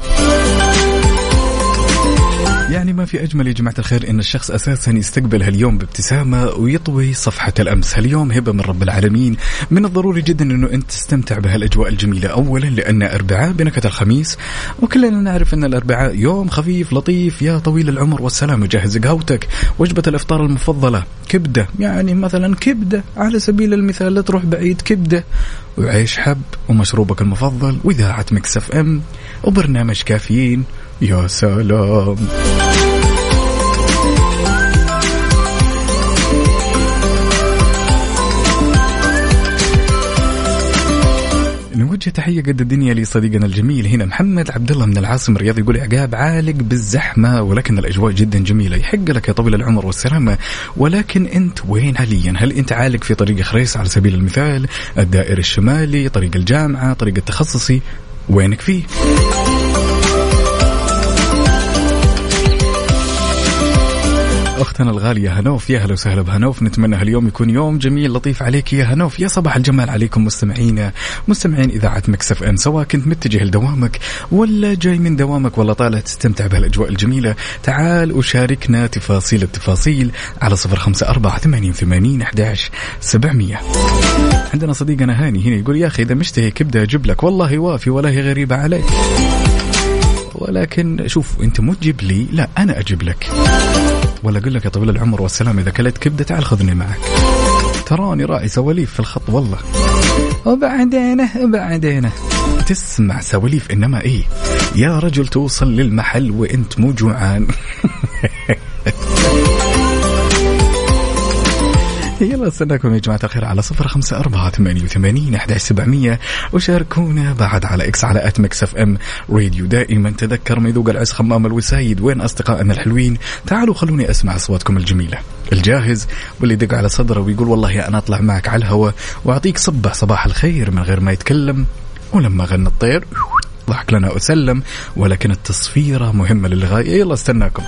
يعني ما في أجمل يا جماعة الخير إن الشخص أساسا يستقبل هاليوم بابتسامة ويطوي صفحة الأمس. هاليوم هبة من رب العالمين، من الضروري جدا إنه أنت تستمتع بهالأجواء الجميلة. أولا لأن أربعاء بنكهة الخميس، وكلنا نعرف أن الأربعاء يوم خفيف لطيف. يا طويل العمر والسلامة جهز قهوتك، وجبة الإفطار المفضلة كبدة، يعني مثلا كبدة على سبيل المثال، لا تروح بعيد، كبدة وعيش حب ومشروبك المفضل وإذاعة ميكس اف ام وبرنامج كافيين. يا سلام. نوجه تحية قد الدنيا لصديقنا الجميل هنا محمد عبد الله من العاصمة الرياض. يقول عقاب عالق بالزحمة ولكن الأجواء جدا جميلة، يحق لك يا طويل العمر والسلامة، ولكن أنت وين حاليا؟ هل أنت عالق في طريق خريص على سبيل المثال، الدائري الشمالي، طريق الجامعة، طريق التخصصي، وينك فيه؟ أختنا الغالية هنوف، يا هلا وسهلا بهنوف. نتمنى هاليوم يكون يوم جميل لطيف عليك يا هنوف. يا صباح الجمال عليكم مستمعين إذاعة ميكس اف ام، سواء كنت متجه لدوامك ولا جاي من دوامك ولا طالع تستمتع بهالأجواء الجميلة، تعال وشاركنا التفاصيل على 0548811700. عندنا صديقنا هاني هنا يقول يا أخي إذا مشتهي كبدة أجيب لك، والله وافي ولا هي غريبة عليك، ولكن شوف أنت مو تجيب لي، لا أنا أجيب لك، ولا أقول لك يا طويل العمر والسلام إذا كلت كبدة تعال خذني معك، تراني راعي سواليف في الخط والله. وبعدين تسمع سواليف، إنما إيه يا رجل توصل للمحل وإنت مو جوعان. يلا استناكم يا جماعة الخير على 0548811700 وشاركونا بعد على إكس على @mixfm راديو. دائما تذكر ما يذوق العز خمام الوسايد. وين أصدقائنا الحلوين؟ تعالوا خلوني أسمع أصواتكم الجميلة. الجاهز واللي يدق على صدره ويقول والله أنا أطلع معك على الهواء وأعطيك صباح الخير من غير ما يتكلم، ولما غنى الطير ضحك لنا وسلم، ولكن التصفيرة مهمة للغاية. يلا استناكم.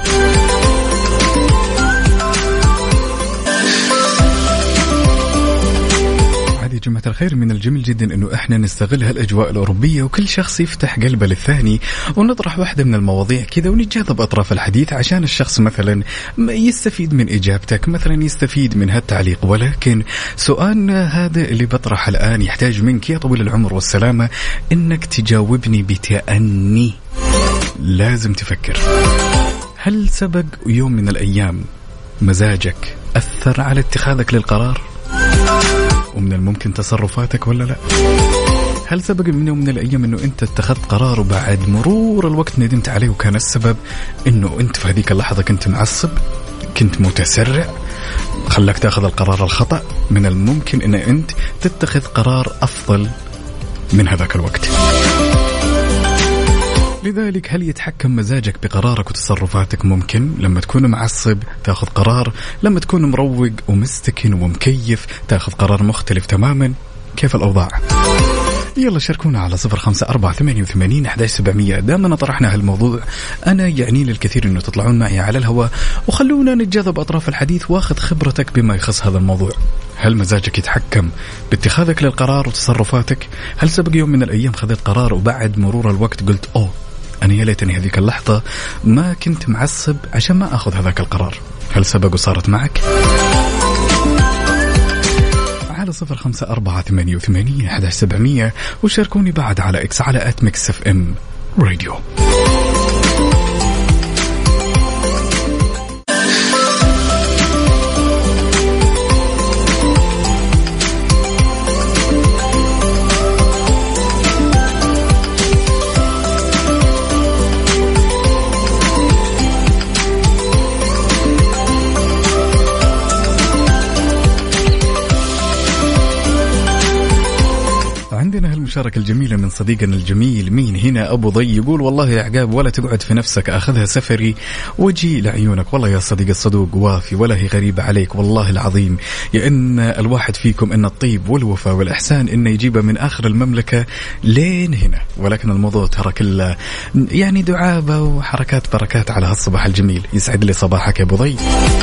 يا جماعة الخير، من الجميل جدا انه احنا نستغل هالاجواء الاوروبيه وكل شخص يفتح قلبه للثاني ونطرح واحدة من المواضيع كذا ونتجاذب اطراف الحديث عشان الشخص مثلا يستفيد من اجابتك، مثلا يستفيد من هالتعليق. ولكن سؤالنا هذا اللي بطرح الان يحتاج منك يا طويل العمر والسلامه انك تجاوبني بتأني. لازم تفكر، هل سبق يوم من الايام مزاجك اثر على اتخاذك للقرار ومن الممكن تصرفاتك ولا لا؟ هل سبق من يوم من الأيام أنه أنت اتخذت قرار وبعد مرور الوقت ندمت عليه وكان السبب أنه أنت في هذيك اللحظة كنت معصب، كنت متسرع، خلاك تأخذ القرار الخطأ؟ من الممكن أن أنت تتخذ قرار أفضل من هذاك الوقت. لذلك هل يتحكم مزاجك بقرارك وتصرفاتك؟ ممكن لما تكون معصب تأخذ قرار، لما تكون مروق ومستكن ومكيف تأخذ قرار مختلف تماما. كيف الأوضاع؟ يلا شاركونا على 0548811700. دامنا طرحنا هالموضوع أنا يعني للكثير أنه تطلعون معي على الهواء وخلونا نتجاذب أطراف الحديث واخذ خبرتك بما يخص هذا الموضوع. هل مزاجك يتحكم باتخاذك للقرار وتصرفاتك؟ هل سبق يوم من الأيام خذت قرار وبعد مرور الوقت قلت أوه أنا يا ليتني هذيك اللحظة ما كنت معصب عشان ما أخذ هذاك القرار؟ هل سبق وصارت معك؟ على 0548811700 وشاركوني بعد على إكس على @mixfm راديو. عندنا هالمشاركة الجميلة من صديقنا الجميل. مين هنا؟ أبو ضي يقول والله يا عقاب ولا تقعد في نفسك، أخذها سفري وجي لعيونك. والله يا صديق الصدوق وافي ولا هي غريبة عليك والله العظيم، يا إن الواحد فيكم إن الطيب والوفاء والإحسان إنه يجيبه من آخر المملكة لين هنا. ولكن الموضوع ترى كله يعني دعابة وحركات بركات على هالصباح الجميل. يسعد لي صباحك يا أبو ضي.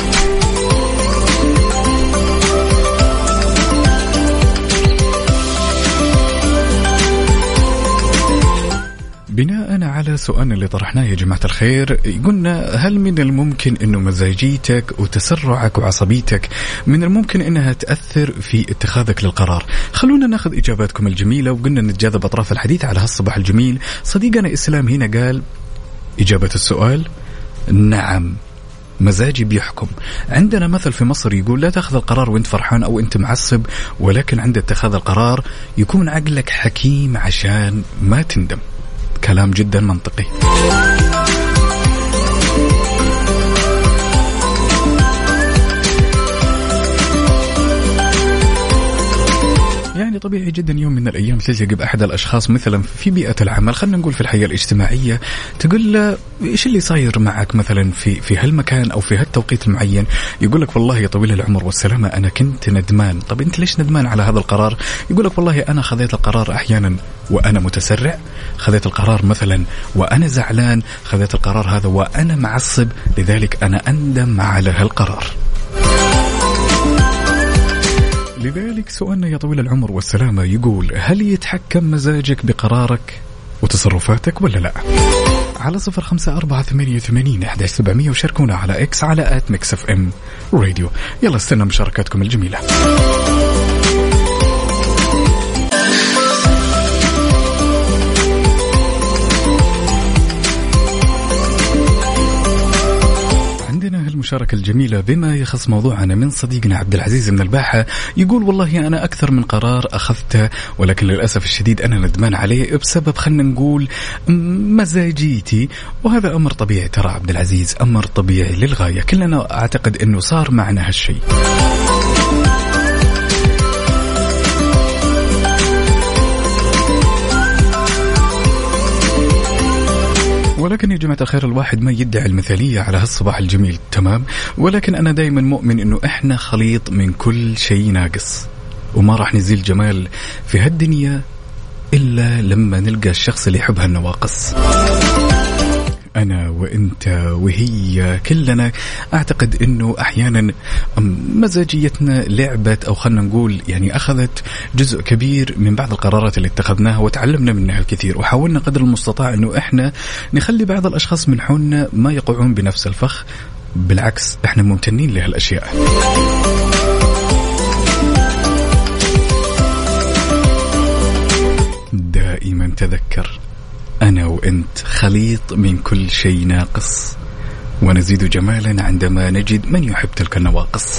بناء على سؤالنا اللي طرحناه يا جماعة الخير، قلنا هل من الممكن أنه مزاجيتك وتسرعك وعصبيتك من الممكن أنها تأثر في اتخاذك للقرار؟ خلونا ناخذ إجاباتكم الجميلة وقلنا نتجاذب أطراف الحديث على هالصباح الجميل. صديقنا إسلام هنا قال إجابة السؤال نعم مزاجي بيحكم. عندنا مثل في مصر يقول لا تأخذ القرار وانت فرحان أو انت معصب، ولكن عند اتخاذ القرار يكون عقلك حكيم عشان ما تندم. كلام جدا منطقي. يعني طبيعي جدا يوم من الأيام تلتقي بأحد الأشخاص مثلا في بيئة العمل، خلينا نقول في الحياة الاجتماعية، تقول له إيش اللي صاير معك مثلا في هالمكان أو في هالتوقيت المعين، يقول لك والله يا طويل العمر والسلامة أنا كنت ندمان. طب أنت ليش ندمان على هذا القرار؟ يقول لك والله أنا خذيت القرار أحيانا وأنا متسرع، خذيت القرار مثلا وأنا زعلان، خذيت القرار هذا وأنا معصب، لذلك أنا أندم على هالقرار. لذلك سؤالنا يا طويل العمر والسلامة يقول هل يتحكم مزاجك بقرارك وتصرفاتك ولا لا؟ على 0548811700 وشاركونا على إكس على @mixfm راديو. يلا استنى مشاركاتكم الجميلة. المشاركة الجميلة بما يخص موضوعنا من صديقنا عبد العزيز من الباحة. يقول والله أنا أكثر من قرار أخذته ولكن للأسف الشديد أنا ندمان عليه بسبب خلنا نقول مزاجيتي، وهذا أمر طبيعي ترى عبد العزيز، أمر طبيعي للغاية، كلنا أعتقد أنه صار معنا هالشيء. ولكن يا جماعة الخير الواحد ما يدعي المثالية على هالصباح الجميل، تمام؟ ولكن أنا دايما مؤمن إنه إحنا خليط من كل شيء ناقص، وما راح نزيل جمال في هالدنيا إلا لما نلقى الشخص اللي يحب هالنواقص. أنا وإنت وهي كلنا أعتقد أنه أحيانا مزاجيتنا لعبت، أو خلنا نقول يعني أخذت جزء كبير من بعض القرارات اللي اتخذناها وتعلمنا منها الكثير، وحاولنا قدر المستطاع أنه إحنا نخلي بعض الأشخاص من حولنا ما يقعون بنفس الفخ. بالعكس إحنا ممتنين لهالأشياء. دائما تذكر أنا وأنت خليط من كل شيء ناقص، ونزيد جمالا عندما نجد من يحب تلك النواقص.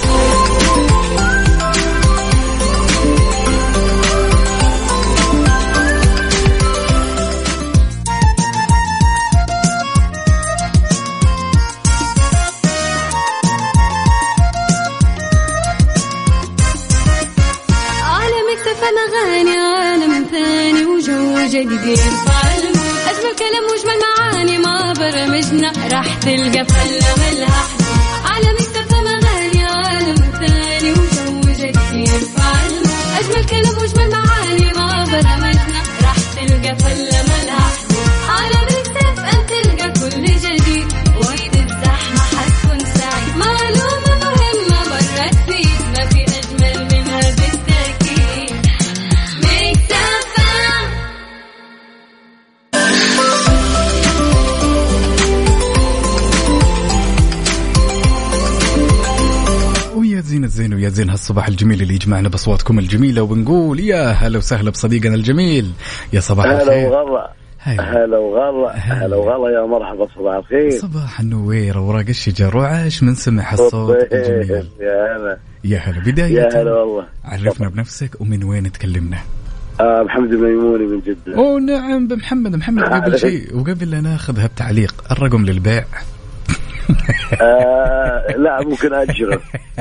جديد أجمل كلام وجمل معاني ما برمجنا راح تلقى فلة ملها على مكتب مغاني عالم ثاني وجو جديد يرفعنا. أجمل كلام وجمل معاني ما برمجنا راح تلقى فلة ملها على مكتب أن تلقى كل جديد. ويد الزحمة حتكون سعيد، معلومة مهمة مرت فيك ما في أجمل منها بالتأكيد. زين ويا زين هالصباح الجميل اللي يجمعنا بأصواتكم الجميلة، ونقول يا هلا وسهلا بصديقنا الجميل. يا صباح الخير. هلا وغلا هلا وغلا هلا وغلا يا مرحبا، صباح الخير. صباح النوير وراق الشجر وعاش من سمع الصوت الجميل. يا هلا بداية. يا هلا والله. عرفنا بنفسك ومن وين تكلمنا؟ محمد الميموني من جدة. أوه نعم محمد قبل شيء وقبل لا ناخذ هالتعليق، الرقم للبيع؟ لا ممكن أجره.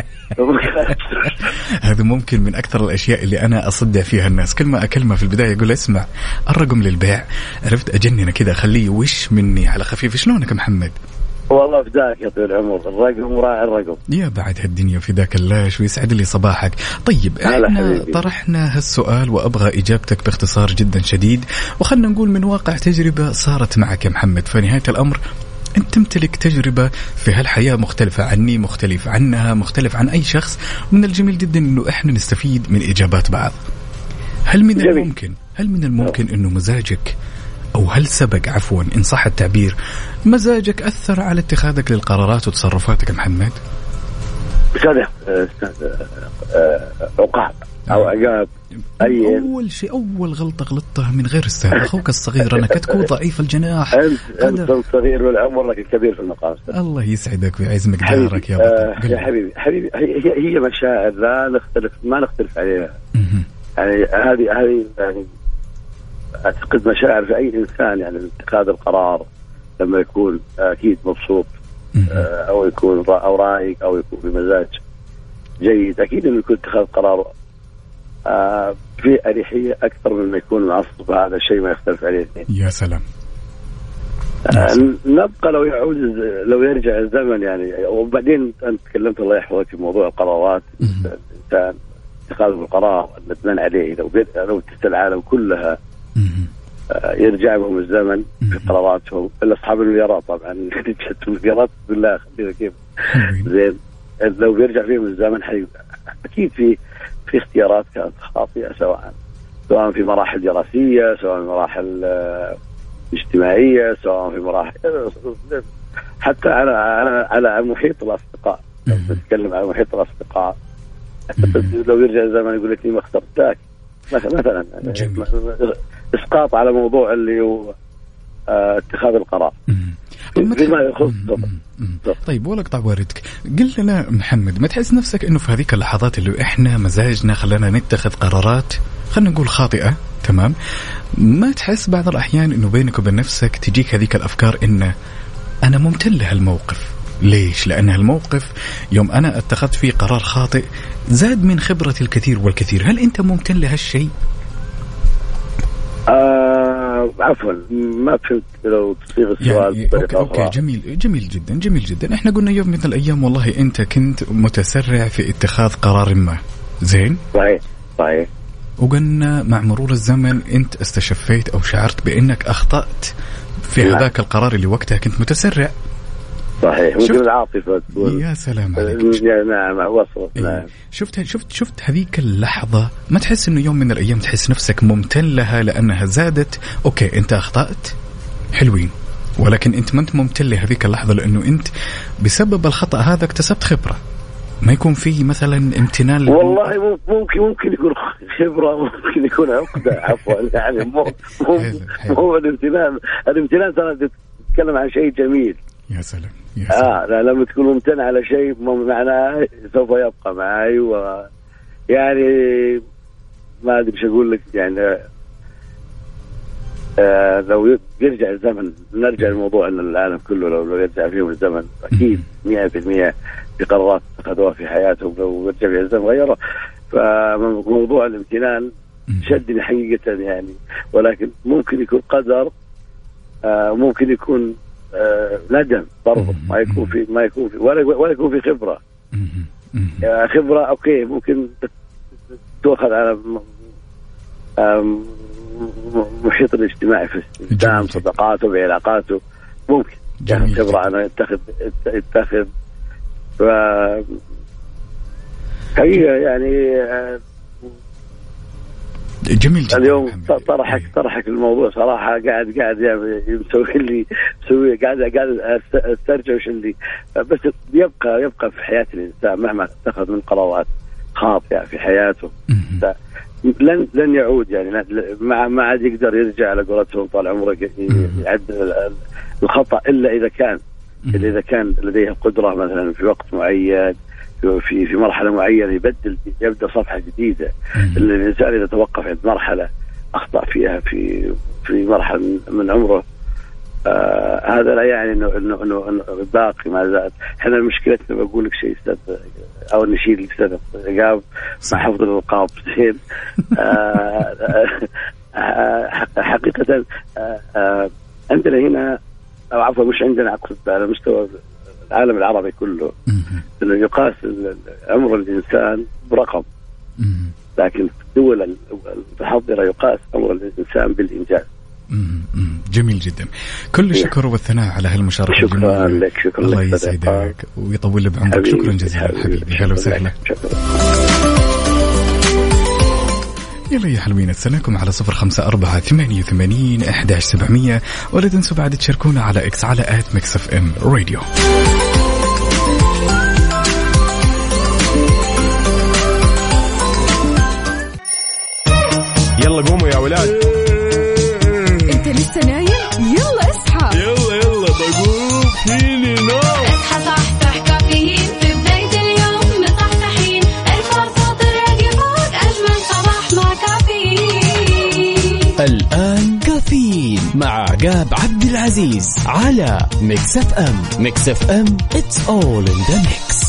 هذا ممكن من أكثر الأشياء اللي أنا أصدع فيها الناس، كلمة في البداية يقول اسمع الرقم للبيع، عرفت أجنن كذا أخليه وش مني على خفيف. شلونك محمد؟ والله فداك يا طويل العمر، الرقم وراعي الرقم يا بعد هالدنيا فداك اللاش ويسعد لي صباحك. طيب احنا طرحنا هالسؤال وأبغى إجابتك باختصار جدا شديد، وخلنا نقول من واقع تجربة صارت معك يا محمد. فنهاية الأمر أنت تمتلك تجربة في هالحياة مختلفة عني، مختلف عنها، مختلف عن أي شخص. من الجميل جدا إنه إحنا نستفيد من إجابات بعض. هل من الممكن إنه مزاجك، أو هل سبق عفوا إن صح التعبير، مزاجك أثر على اتخاذك للقرارات وتصرفاتك يا محمد؟ أستاذ عقاب أو عقاب أول شيء أول غلطة غلطتها من غير استاذ أخوك الصغير أنا كتكون ضعيف الجناح. أنت الصغير والعمر لك الكبير في المقام. الله يسعدك ويعز مقدارك يا بطل. يا حبيبي هي مشاعر ما نختلف عليها. يعني هذه يعني أعتقد مشاعر في أي إنسان، يعني اتخاذ القرار لما يكون أكيد مبسوط أو يكون أو رايق أو يكون بمزاج جيد، أكيد إنه يكون اتخاذ قرار في أريحية أكثر مما يكون معصب. هذا الشيء ما يختلف عليه. يا سلام. نبقى لو يرجع الزمن يعني. وبعدين أنت تكلمت الله يحفظك في موضوع القرارات. الإنسان اتخاذ القرار ندمان عليه لو تست العالم كلها يرجع بهم الزمن في قراراتهم، إلا أصحاب المليارات طبعا. المليارات بالله خلينا كيف زين. لو بيرجع فيهم الزمن أكيد في اختيارات كانت خاطئة، سواء في مراحل دراسية، سواء في مراحل اجتماعية، سواء في مراحل حتى على محيط الأصدقاء. نتكلم على محيط الأصدقاء. لو يرجع الزمن يقول لك لي ما اخترتك مثلا اسقاط على موضوع اللي هو اتخاذ القرار بما يخص. طيب ولا اقطع واردك، قل لنا محمد، ما تحس نفسك انه في هذيك اللحظات اللي احنا مزاجنا خلانا نتخذ قرارات خلينا نقول خاطئة، تمام، ما تحس بعض الأحيان انه بينك وبين نفسك تجيك هذيك الأفكار انه انا ممتن لهالموقف؟ ليش؟ لأن هالموقف يوم أنا اتخذت فيه قرار خاطئ زاد من خبرتي الكثير والكثير. هل أنت ممتن لهالشيء؟ عفوا ما فهمت لو تصيغ السؤال يعني أوكي جميل جدا. احنا قلنا يوم من الأيام والله أنت كنت متسرع في اتخاذ قرار ما، زين؟ صحيح. وقلنا مع مرور الزمن أنت استشفيت أو شعرت بأنك أخطأت في هذاك القرار اللي وقتها كنت متسرع. صحيح. ممكن العاطفة يا سلام عليك. نعم وصلت. نعم. شفت هذيك اللحظة، ما تحس إنه يوم من الأيام تحس نفسك ممتن لها لأنها زادت؟ أوكي أنت أخطأت حلوين، ولكن أنت ما أنت ممتن لهذيك اللحظة لأنه أنت بسبب الخطأ هذا اكتسبت خبرة. ما يكون فيه مثلا امتنان والله ممكن يكون خبرة، ممكن يكون عقدة. عفوا يعني مو الامتنان ترى تتكلم عن شيء جميل. يا سلام. لا لما تكون ممتن على شيء معناه سوف يبقى معي، ويعني ما أدري ايش اقول لك. يعني لو يرجع الزمن، نرجع للموضوع ان العالم كله لو يرجع فيهم الزمن اكيد 100% في قرارات اتخذوها في حياتهم لو يرجع فيها الزمن غيره. فموضوع الامتنان شدني حقيقة يعني، ولكن ممكن يكون قدر، ممكن يكون ندم برضه، ما يكون في ولا يكون في خبرة. خبرة اوكي ممكن تأخذ على محيط الاجتماعي في استخدام صداقاته بعلاقاته، ممكن يعني خبرة أنا يتخذ حقيقة يعني. جميل جدا. اليوم طرحك الموضوع صراحة قاعد يعني مسوي قاعد استرجع وش اللي بس يبقى في حياة الإنسان مهما اتخذ من قرارات خاطئة في حياته لن يعود يعني ما عاد يقدر يرجع على قولتهم طال عمرك يعدل الخطأ إلا إذا كان لديه القدرة مثلا في وقت معين في مرحلة معينة يبدأ صفحة جديدة. الإنسان إذا توقف عند مرحلة أخطأ فيها في مرحلة من عمره هذا لا يعني إنه باقي ما زال. إحنا مشكلتنا بقول لك شيء أستاذ أو نشيد الأستاذ عقاب مع حفظ الألقاب زين. حقيقة عندنا هنا أو عفوا مش عندنا، أقصد على مستوى العالم العربي كله إنه يقاس عمر الإنسان برقم، لكن في الدول المتحضرة يقاس عمر الإنسان بالإنجاز. جميل جدا. كل الشكر والثناء على هالمشاركة. شكرا لك. شكرا الله يسعدك ويطول بعمرك. شكرا جزيلا حبيبي. هلا وسهلا. يلا يا حلوين استناكم على 0548811700 ولا تنسوا بعد تشاركونا على إكس على @mixfm radio. يلا قوموا يا ولاد. انت لسه نايم؟ يلا اصحى. يلا بقوم فيني نوم. اصحى صحصح كافيين في بداية اليوم مصحصحين. ارفع صوت الراديو فوق أجمل صباح مع كافيين. الآن كافيين مع عقاب عبد العزيز على ميكس اف ام. ميكس اف ام it's all in the mix.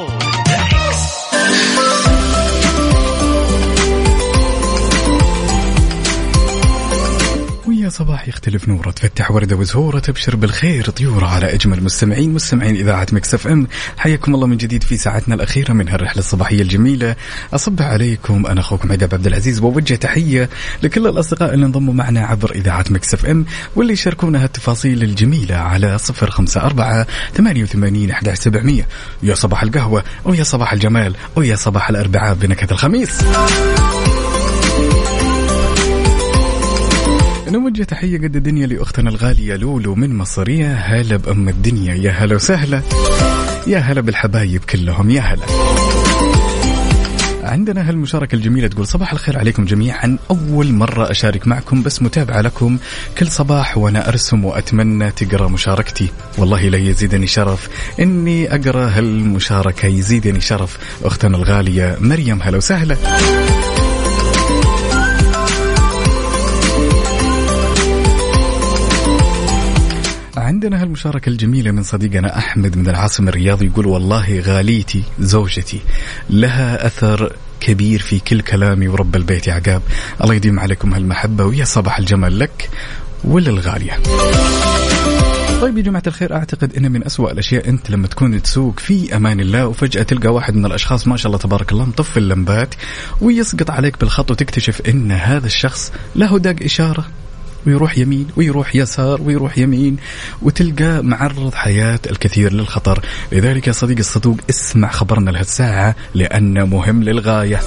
صباح يختلف نوره، تفتح وردة وزهورة، تبشر بالخير طيورة على أجمل مستمعين إذاعة ميكس اف ام. حياكم الله من جديد في ساعتنا الأخيرة من هالرحلة الصباحية الجميلة. أصبح عليكم أنا أخوكم عقاب عبد العزيز، ووجه تحية لكل الأصدقاء اللي انضموا معنا عبر إذاعة ميكس اف ام واللي يشاركونا هالتفاصيل الجميلة على 0548811700. يا صباح القهوة ويا صباح الجمال ويا صباح الأربعاء بنكهة الخميس. نوجه تحية قد الدنيا لأختنا الغالية لولو من مصر. يا هلا بأم الدنيا، يا هلا وسهلا، يا هلا بالحبايب كلهم، يا هلا. عندنا هالمشاركة الجميلة تقول صباح الخير عليكم جميعا، أول مرة أشارك معكم بس متابعة لكم كل صباح وأنا أرسم وأتمنى تقرأ مشاركتي. والله لا يزيدني شرف إني أقرأ هالمشاركة، يزيدني شرف. أختنا الغالية مريم هلا وسهلا. عندنا هالمشاركة الجميلة من صديقنا أحمد من العاصمة الرياض، يقول والله غاليتي زوجتي لها أثر كبير في كل كلامي ورب البيت يا عقاب، الله يديم عليكم هالمحبة ويا صباح الجمال لك ولا الغالية؟ طيب يا جماعة الخير، أعتقد إن من أسوأ الأشياء أنت لما تكون تسوق في أمان الله وفجأة تلقى واحد من الأشخاص ما شاء الله تبارك الله مطفي اللمبات ويسقط عليك بالخط وتكتشف إن هذا الشخص له داق إشارة ويروح يمين ويروح يسار ويروح يمين وتلقى معرض حياة الكثير للخطر. لذلك يا صديقي الصدوق اسمع خبرنا لهالساعة لأنه مهم للغاية.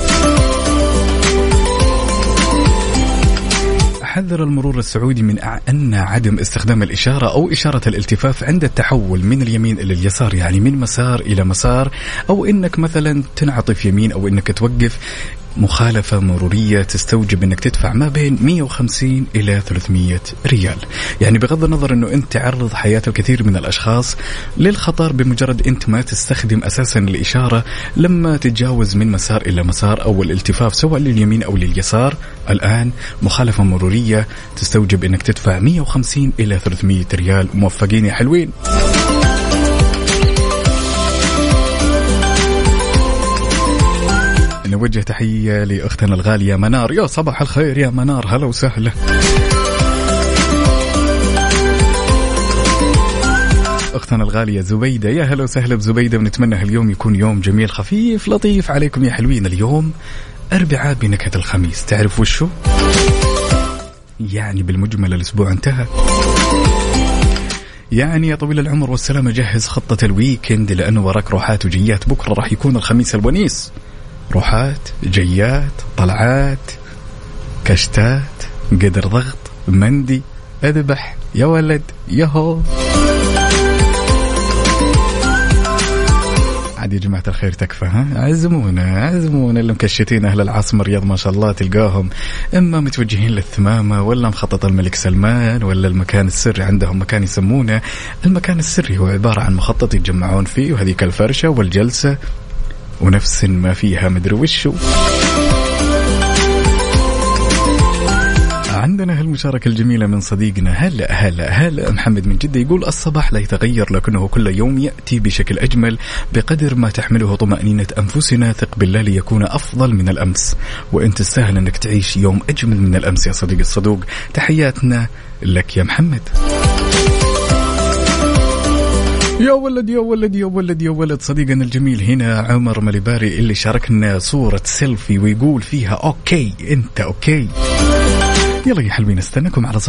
حذر المرور السعودي من أن عدم استخدام الإشارة أو إشارة الالتفاف عند التحول من اليمين إلى اليسار، يعني من مسار إلى مسار، أو إنك مثلا تنعطف يمين أو إنك توقف، مخالفة مرورية تستوجب أنك تدفع ما بين 150 إلى 300 ريال. يعني بغض النظر أنه أنت تعرض حياة الكثير من الأشخاص للخطر بمجرد أنت ما تستخدم أساسا الإشارة لما تتجاوز من مسار إلى مسار أو الالتفاف سواء لليمين أو لليسار. الآن مخالفة مرورية تستوجب أنك تدفع 150 إلى 300 ريال. موفقين يا حلوين. نوجه تحية لأختنا الغالية منار. يا صباح الخير يا منار، هلا وسهلا. أختنا الغالية زبيدة، يا هلا وسهلا بزبيدة، ونتمنى هاليوم يكون يوم جميل خفيف لطيف عليكم يا حلوين. اليوم أربعاء بنكهة الخميس، تعرف وشو؟ يعني بالمجمل الأسبوع انتهى. يعني يا طويل العمر والسلامة جهز خطة الويكند لأنه وراك روحات وجيات. بكرة راح يكون الخميس الونيس، روحات جيات طلعات كشتات قدر ضغط مندي اذبح يا ولد يهو. عاد يا جماعة الخير تكفى، ها عزمونا اللي مكشتين أهل العاصمة الرياض ما شاء الله تلقاهم إما متوجهين للثمامة ولا مخطط الملك سلمان ولا المكان السري. عندهم مكان يسمونه المكان السري، هو عبارة عن مخطط يتجمعون فيه وهذيك الفرشة والجلسة ونفس ما فيها مدري وشو. عندنا هالمشاركة الجميلة من صديقنا هلا محمد من جدة، يقول الصباح لا يتغير لكنه كل يوم يأتي بشكل أجمل بقدر ما تحمله طمأنينة أنفسنا. ثق بالله ليكون أفضل من الأمس، وأنت تستاهل أنك تعيش يوم أجمل من الأمس يا صديقي الصدوق. تحياتنا لك يا محمد. يا ولد يا ولد يا ولد يا ولد. صديقنا الجميل هنا عمر مليباري اللي شاركنا صورة سيلفي ويقول فيها أوكي أنت أوكي. يلا يا حلوين استناكم على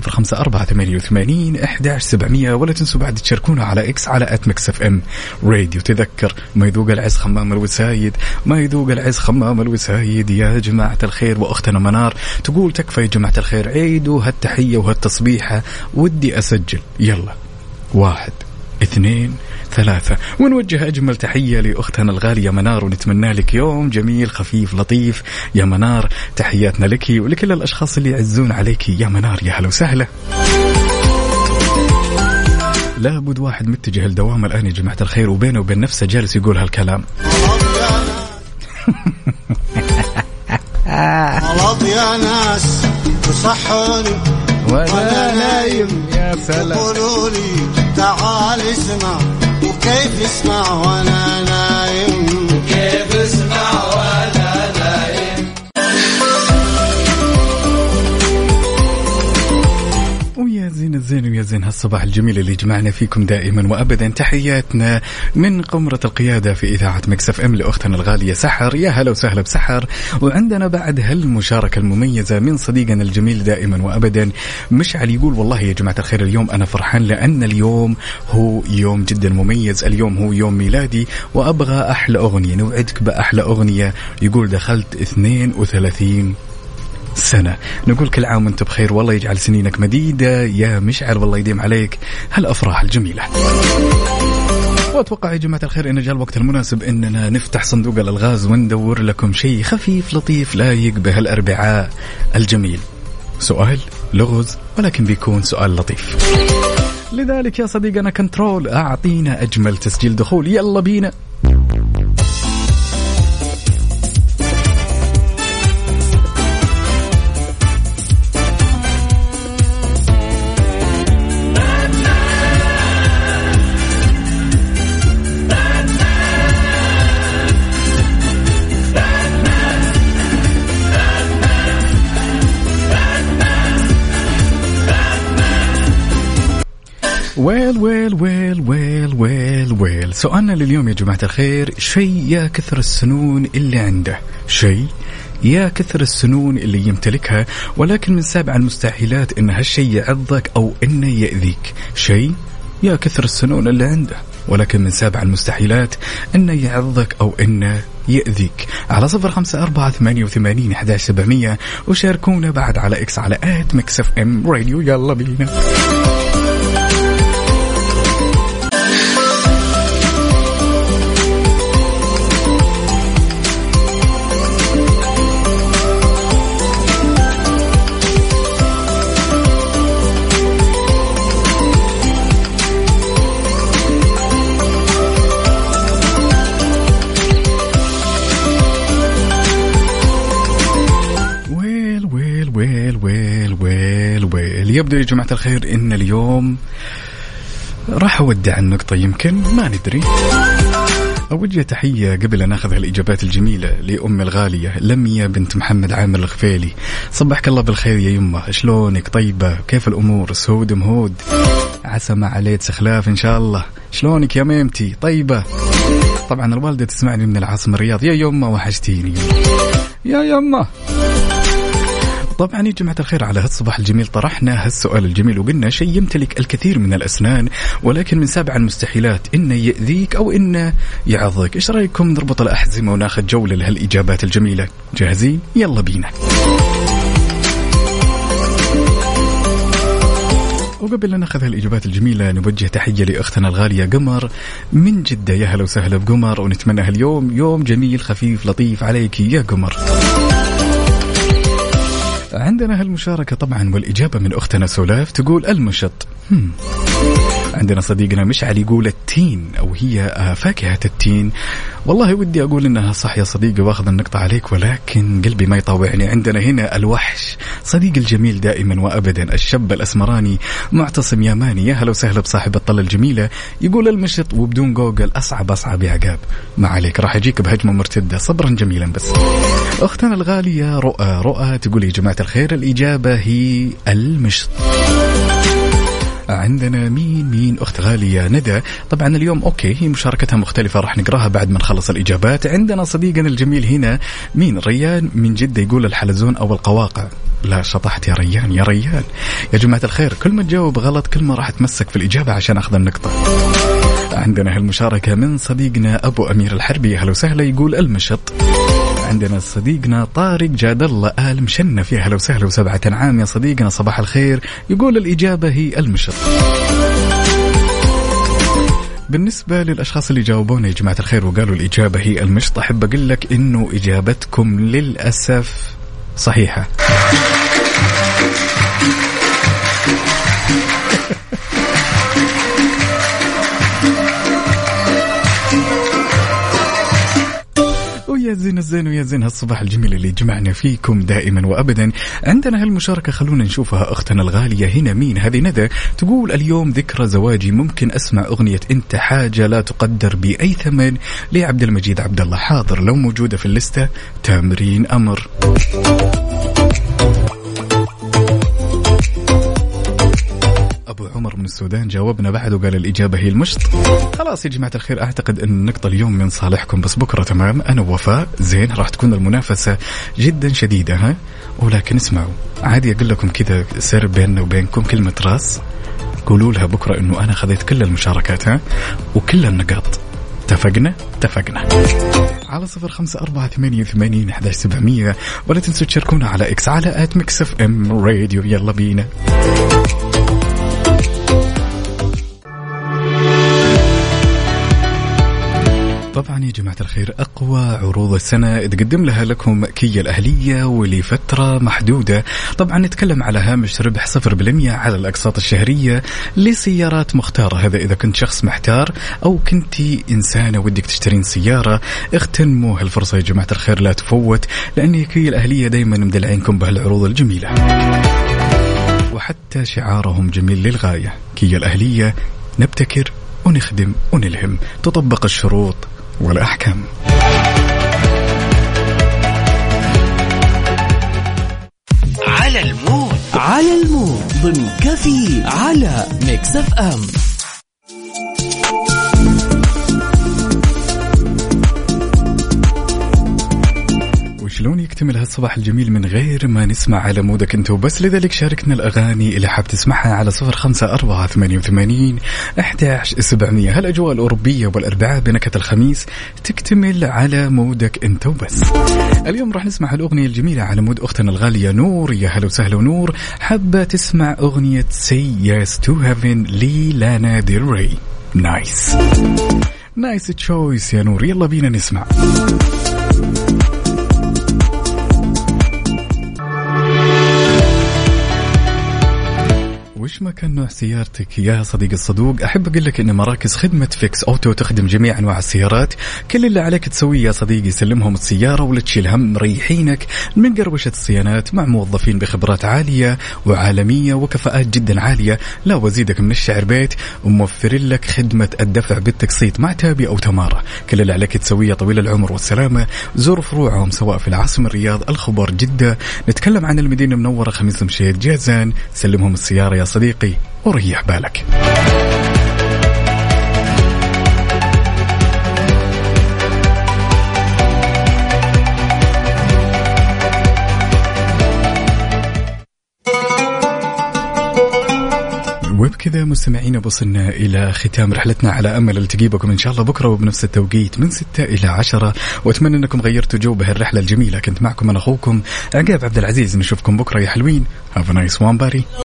0548811700 ولا تنسوا بعد تشاركونا على إكس على @mixfm راديو. تذكر ما يذوق العز خمام الوسايد، ما يذوق العز خمام الوسايد يا جماعة الخير. وأختنا منار تقول تكفى يا جماعة الخير، عيدوا هالتحية وهالتصبيحة ودي أسجل. يلا 1 2 3 ونوجه أجمل تحية لأختنا الغالية منار ونتمنى لك يوم جميل خفيف لطيف يا منار. تحياتنا لك ولكل الأشخاص اللي يعزون عليك يا منار، يا هلا وسهلا. لابد واحد متجه الدوام الآن يا جماعة الخير وبينه وبين نفسه جالس يقول هالكلام. غلط يا ناس تصحوني وانا نايم، يا سلام. قولوا لي تعال اسمع وكيف اسمع وانا نايم، كيف اسمع وانا نايم. ويا زين الزين ويا زين هالصباح الجميل اللي جمعنا فيكم دائما وأبدا. تحياتنا من قمرة القيادة في إذاعة ميكس اف ام لأختنا الغالية سحر، يا هلا وسهلا بسحر. وعندنا بعد هالمشاركة المميزة من صديقنا الجميل دائما وأبدا مشعل، يقول والله يا جماعة الخير اليوم أنا فرحان لأن اليوم هو يوم جدا مميز، اليوم هو يوم ميلادي وأبغى أحلى أغنية، نوعدك بأحلى أغنية. يقول دخلت 32 سنة. نقول كل عام وانت بخير، والله يجعل سنينك مديدة يا مشعل، والله يديم عليك هالأفراح الجميلة. وأتوقع يا جماعة الخير إن جاء الوقت المناسب إننا نفتح صندوق الألغاز وندور لكم شيء خفيف لطيف لايق بهالأربعاء الجميل. سؤال لغز ولكن بيكون سؤال لطيف. لذلك يا صديقنا كنترول أعطينا أجمل تسجيل دخول، يلا بينا. ويل سؤالنا لليوم يا جماعة الخير، شيء يا كثر السنون اللي عنده، شيء يا كثر السنون اللي يمتلكها ولكن من سابع المستحيلات إن هالشيء يعضك أو إنه يأذيك. شيء يا كثر السنون اللي عنده ولكن من سابع المستحيلات إنه يعضك أو إنه يأذيك. على 0548811700 وشاركونا بعد على إكس على @mixfm راديو. يلا بينا. يبدو يا جماعة الخير إن اليوم راح أودع النقطة، يمكن ما ندري. أوجه تحية قبل أن ناخذ الإجابات الجميلة لأم الغالية لمية بنت محمد عامر الغفيلي. صبحك الله بالخير يا يمه، شلونك؟ طيبة؟ كيف الأمور؟ سود مهود، عسى ما عليك سخلاف إن شاء الله. شلونك يا ميمتي؟ طيبة؟ طبعا الوالدة تسمعني من العاصمة الرياض. يا يمه وحشتيني يا يمه. طبعا يا جماعة الخير على هالصباح الجميل طرحنا هالسؤال الجميل وقلنا شيء يمتلك الكثير من الأسنان ولكن من سابع المستحيلات إنه يأذيك أو إنه يعضك. إيش رأيكم نربط الأحزمة وناخذ جولة لهالإجابات الجميلة؟ جاهزين؟ يلا بينا. وقبل أن ناخذ هالإجابات الجميلة نوجه تحية لأختنا الغالية قمر من جدة. يا هلا وسهلا بقمر، ونتمنى هاليوم يوم جميل خفيف لطيف عليك يا قمر. عندنا هالمشاركة طبعا والإجابة من أختنا سولاف تقول المشط. عندنا صديقنا مشعل يقول التين أو هي فاكهة التين. والله ودي أقول إنها صح يا صديقي وأخذ النقطة عليك ولكن قلبي ما يطوعني. عندنا هنا الوحش صديق الجميل دائما وأبدا الشاب الأسمراني معتصم ياماني. يا هلا وسهلا بصاحب الطلة الجميلة، يقول المشط وبدون جوجل أصعب يا عقاب. ما عليك راح أجيك بهجمة مرتدة، صبرا جميلا بس. أختنا الغالية رؤى تقول يا جماعة الخير الإجابة هي المشط. عندنا مين أخت غالية ندى. طبعا اليوم أوكي هي مشاركتها مختلفة راح نقراها بعد ما نخلص الإجابات. عندنا صديقنا الجميل هنا مين ريان من جدة يقول الحلزون أو القواقع. لا شطحت يا ريان يا جماعة الخير كل ما تجاوب غلط كل ما راح تمسك في الإجابة عشان أخذ النقطة. عندنا هالمشاركة من صديقنا أبو أمير الحربي. هلا وسهلا يقول المشط. عندنا صديقنا طارق جاد الله آل مشنف. يا هلا وسهلا وسبعة عام يا صديقنا صباح الخير، يقول الإجابة هي المشط. بالنسبة للأشخاص اللي جاوبونا يا جماعة الخير وقالوا الإجابة هي المشط، أحب أقول لك إنه إجابتكم للأسف صحيحة. ويا زين ويا زين هالصباح الجميل اللي جمعنا فيكم دائما وأبدا. عندنا هالمشاركة خلونا نشوفها. أختنا الغالية هنا مين هذه ندى تقول اليوم ذكرى زواجي، ممكن أسمع أغنية أنت حاجة لا تقدر بأي ثمن لعبد المجيد عبد الله. حاضر لو موجودة في الليستة تامرين أمر. أبو عمر من السودان جاوبنا بعد وقال الإجابة هي المشط. خلاص يا جماعة الخير أعتقد أن النقطة اليوم من صالحكم، بس بكرة تمام أنا ووفاء زين راح تكون المنافسة جدا شديدة ها. ولكن اسمعوا عادي أقول لكم كذا سر بيننا وبينكم كلمة راس، قولوا لها بكرة أنه أنا خذيت كل المشاركات ها وكل النقاط. اتفقنا على 0548811700 ولا تنسوا تشاركونا على إكس على @mixfm راديو. يلا بينا. طبعا يا جماعة الخير أقوى عروض السنة تقدم لها لكم كيا الأهلية ولفترة محدودة. طبعا نتكلم على هامش ربح 0% على الأقساط الشهرية لسيارات مختارة. هذا إذا كنت شخص محتار أو كنتي إنسانة ودك تشترين سيارة، اغتنموا هالفرصة يا جماعة الخير لا تفوت، لأن كيا الأهلية دايما مدلعينكم بهالعروض الجميلة وحتى شعارهم جميل للغاية. كيا الأهلية نبتكر ونخدم ونلهم، تطبق الشروط والأحكام. على المود ضمن كفي على ميكس اف ام. يكتمل هالصباح الجميل من غير ما نسمع على مودك انت وبس. لذلك شاركنا الأغاني اللي حاب تسمعها على 0548811700. هالأجواء الأوروبية والأربعاء بنكهة الخميس تكتمل على مودك انت وبس. اليوم راح نسمع الأغنية الجميلة على مود أختنا الغالية نور. يا هلا وسهلا نور، حابة تسمع أغنية Say Yes to Heaven للانا ديل ري. نايس تشويس يا نور، يلا بينا نسمع. وش ما كان نوع سيارتك يا صديق الصدوق، أحب أقول لك إن مراكز خدمة فيكس أوتو تخدم جميع أنواع السيارات. كل اللي عليك تسويه يا صديقي سلمهم السيارة ولا تشيل هم، مريحينك من قروشة الصيانات مع موظفين بخبرات عالية وعالمية وكفاءات جدا عالية. لا وزيدك من الشعر بيت، وموفرين لك خدمة الدفع بالتقسيط مع تابي أو تمارة. كل اللي عليك تسويه طويل العمر والسلامة، زور فروعهم سواء في العاصمة الرياض، الخبر، جدة. نتكلم عن المدينة المنورة، خميس مشيط، جازان. سلمهم السيارة يا صديقي وريح بالك. وبكذا مستمعين وصلنا إلى ختام رحلتنا، على أمل التقي بكم إن شاء الله بكرة وبنفس التوقيت من 6 إلى 10. وأتمنى أنكم غيرتوا جو بهالرحلة الجميلة. كنت معكم أنا أخوكم عقاب عبد العزيز، نشوفكم بكرة يا حلوين. Have a nice one buddy.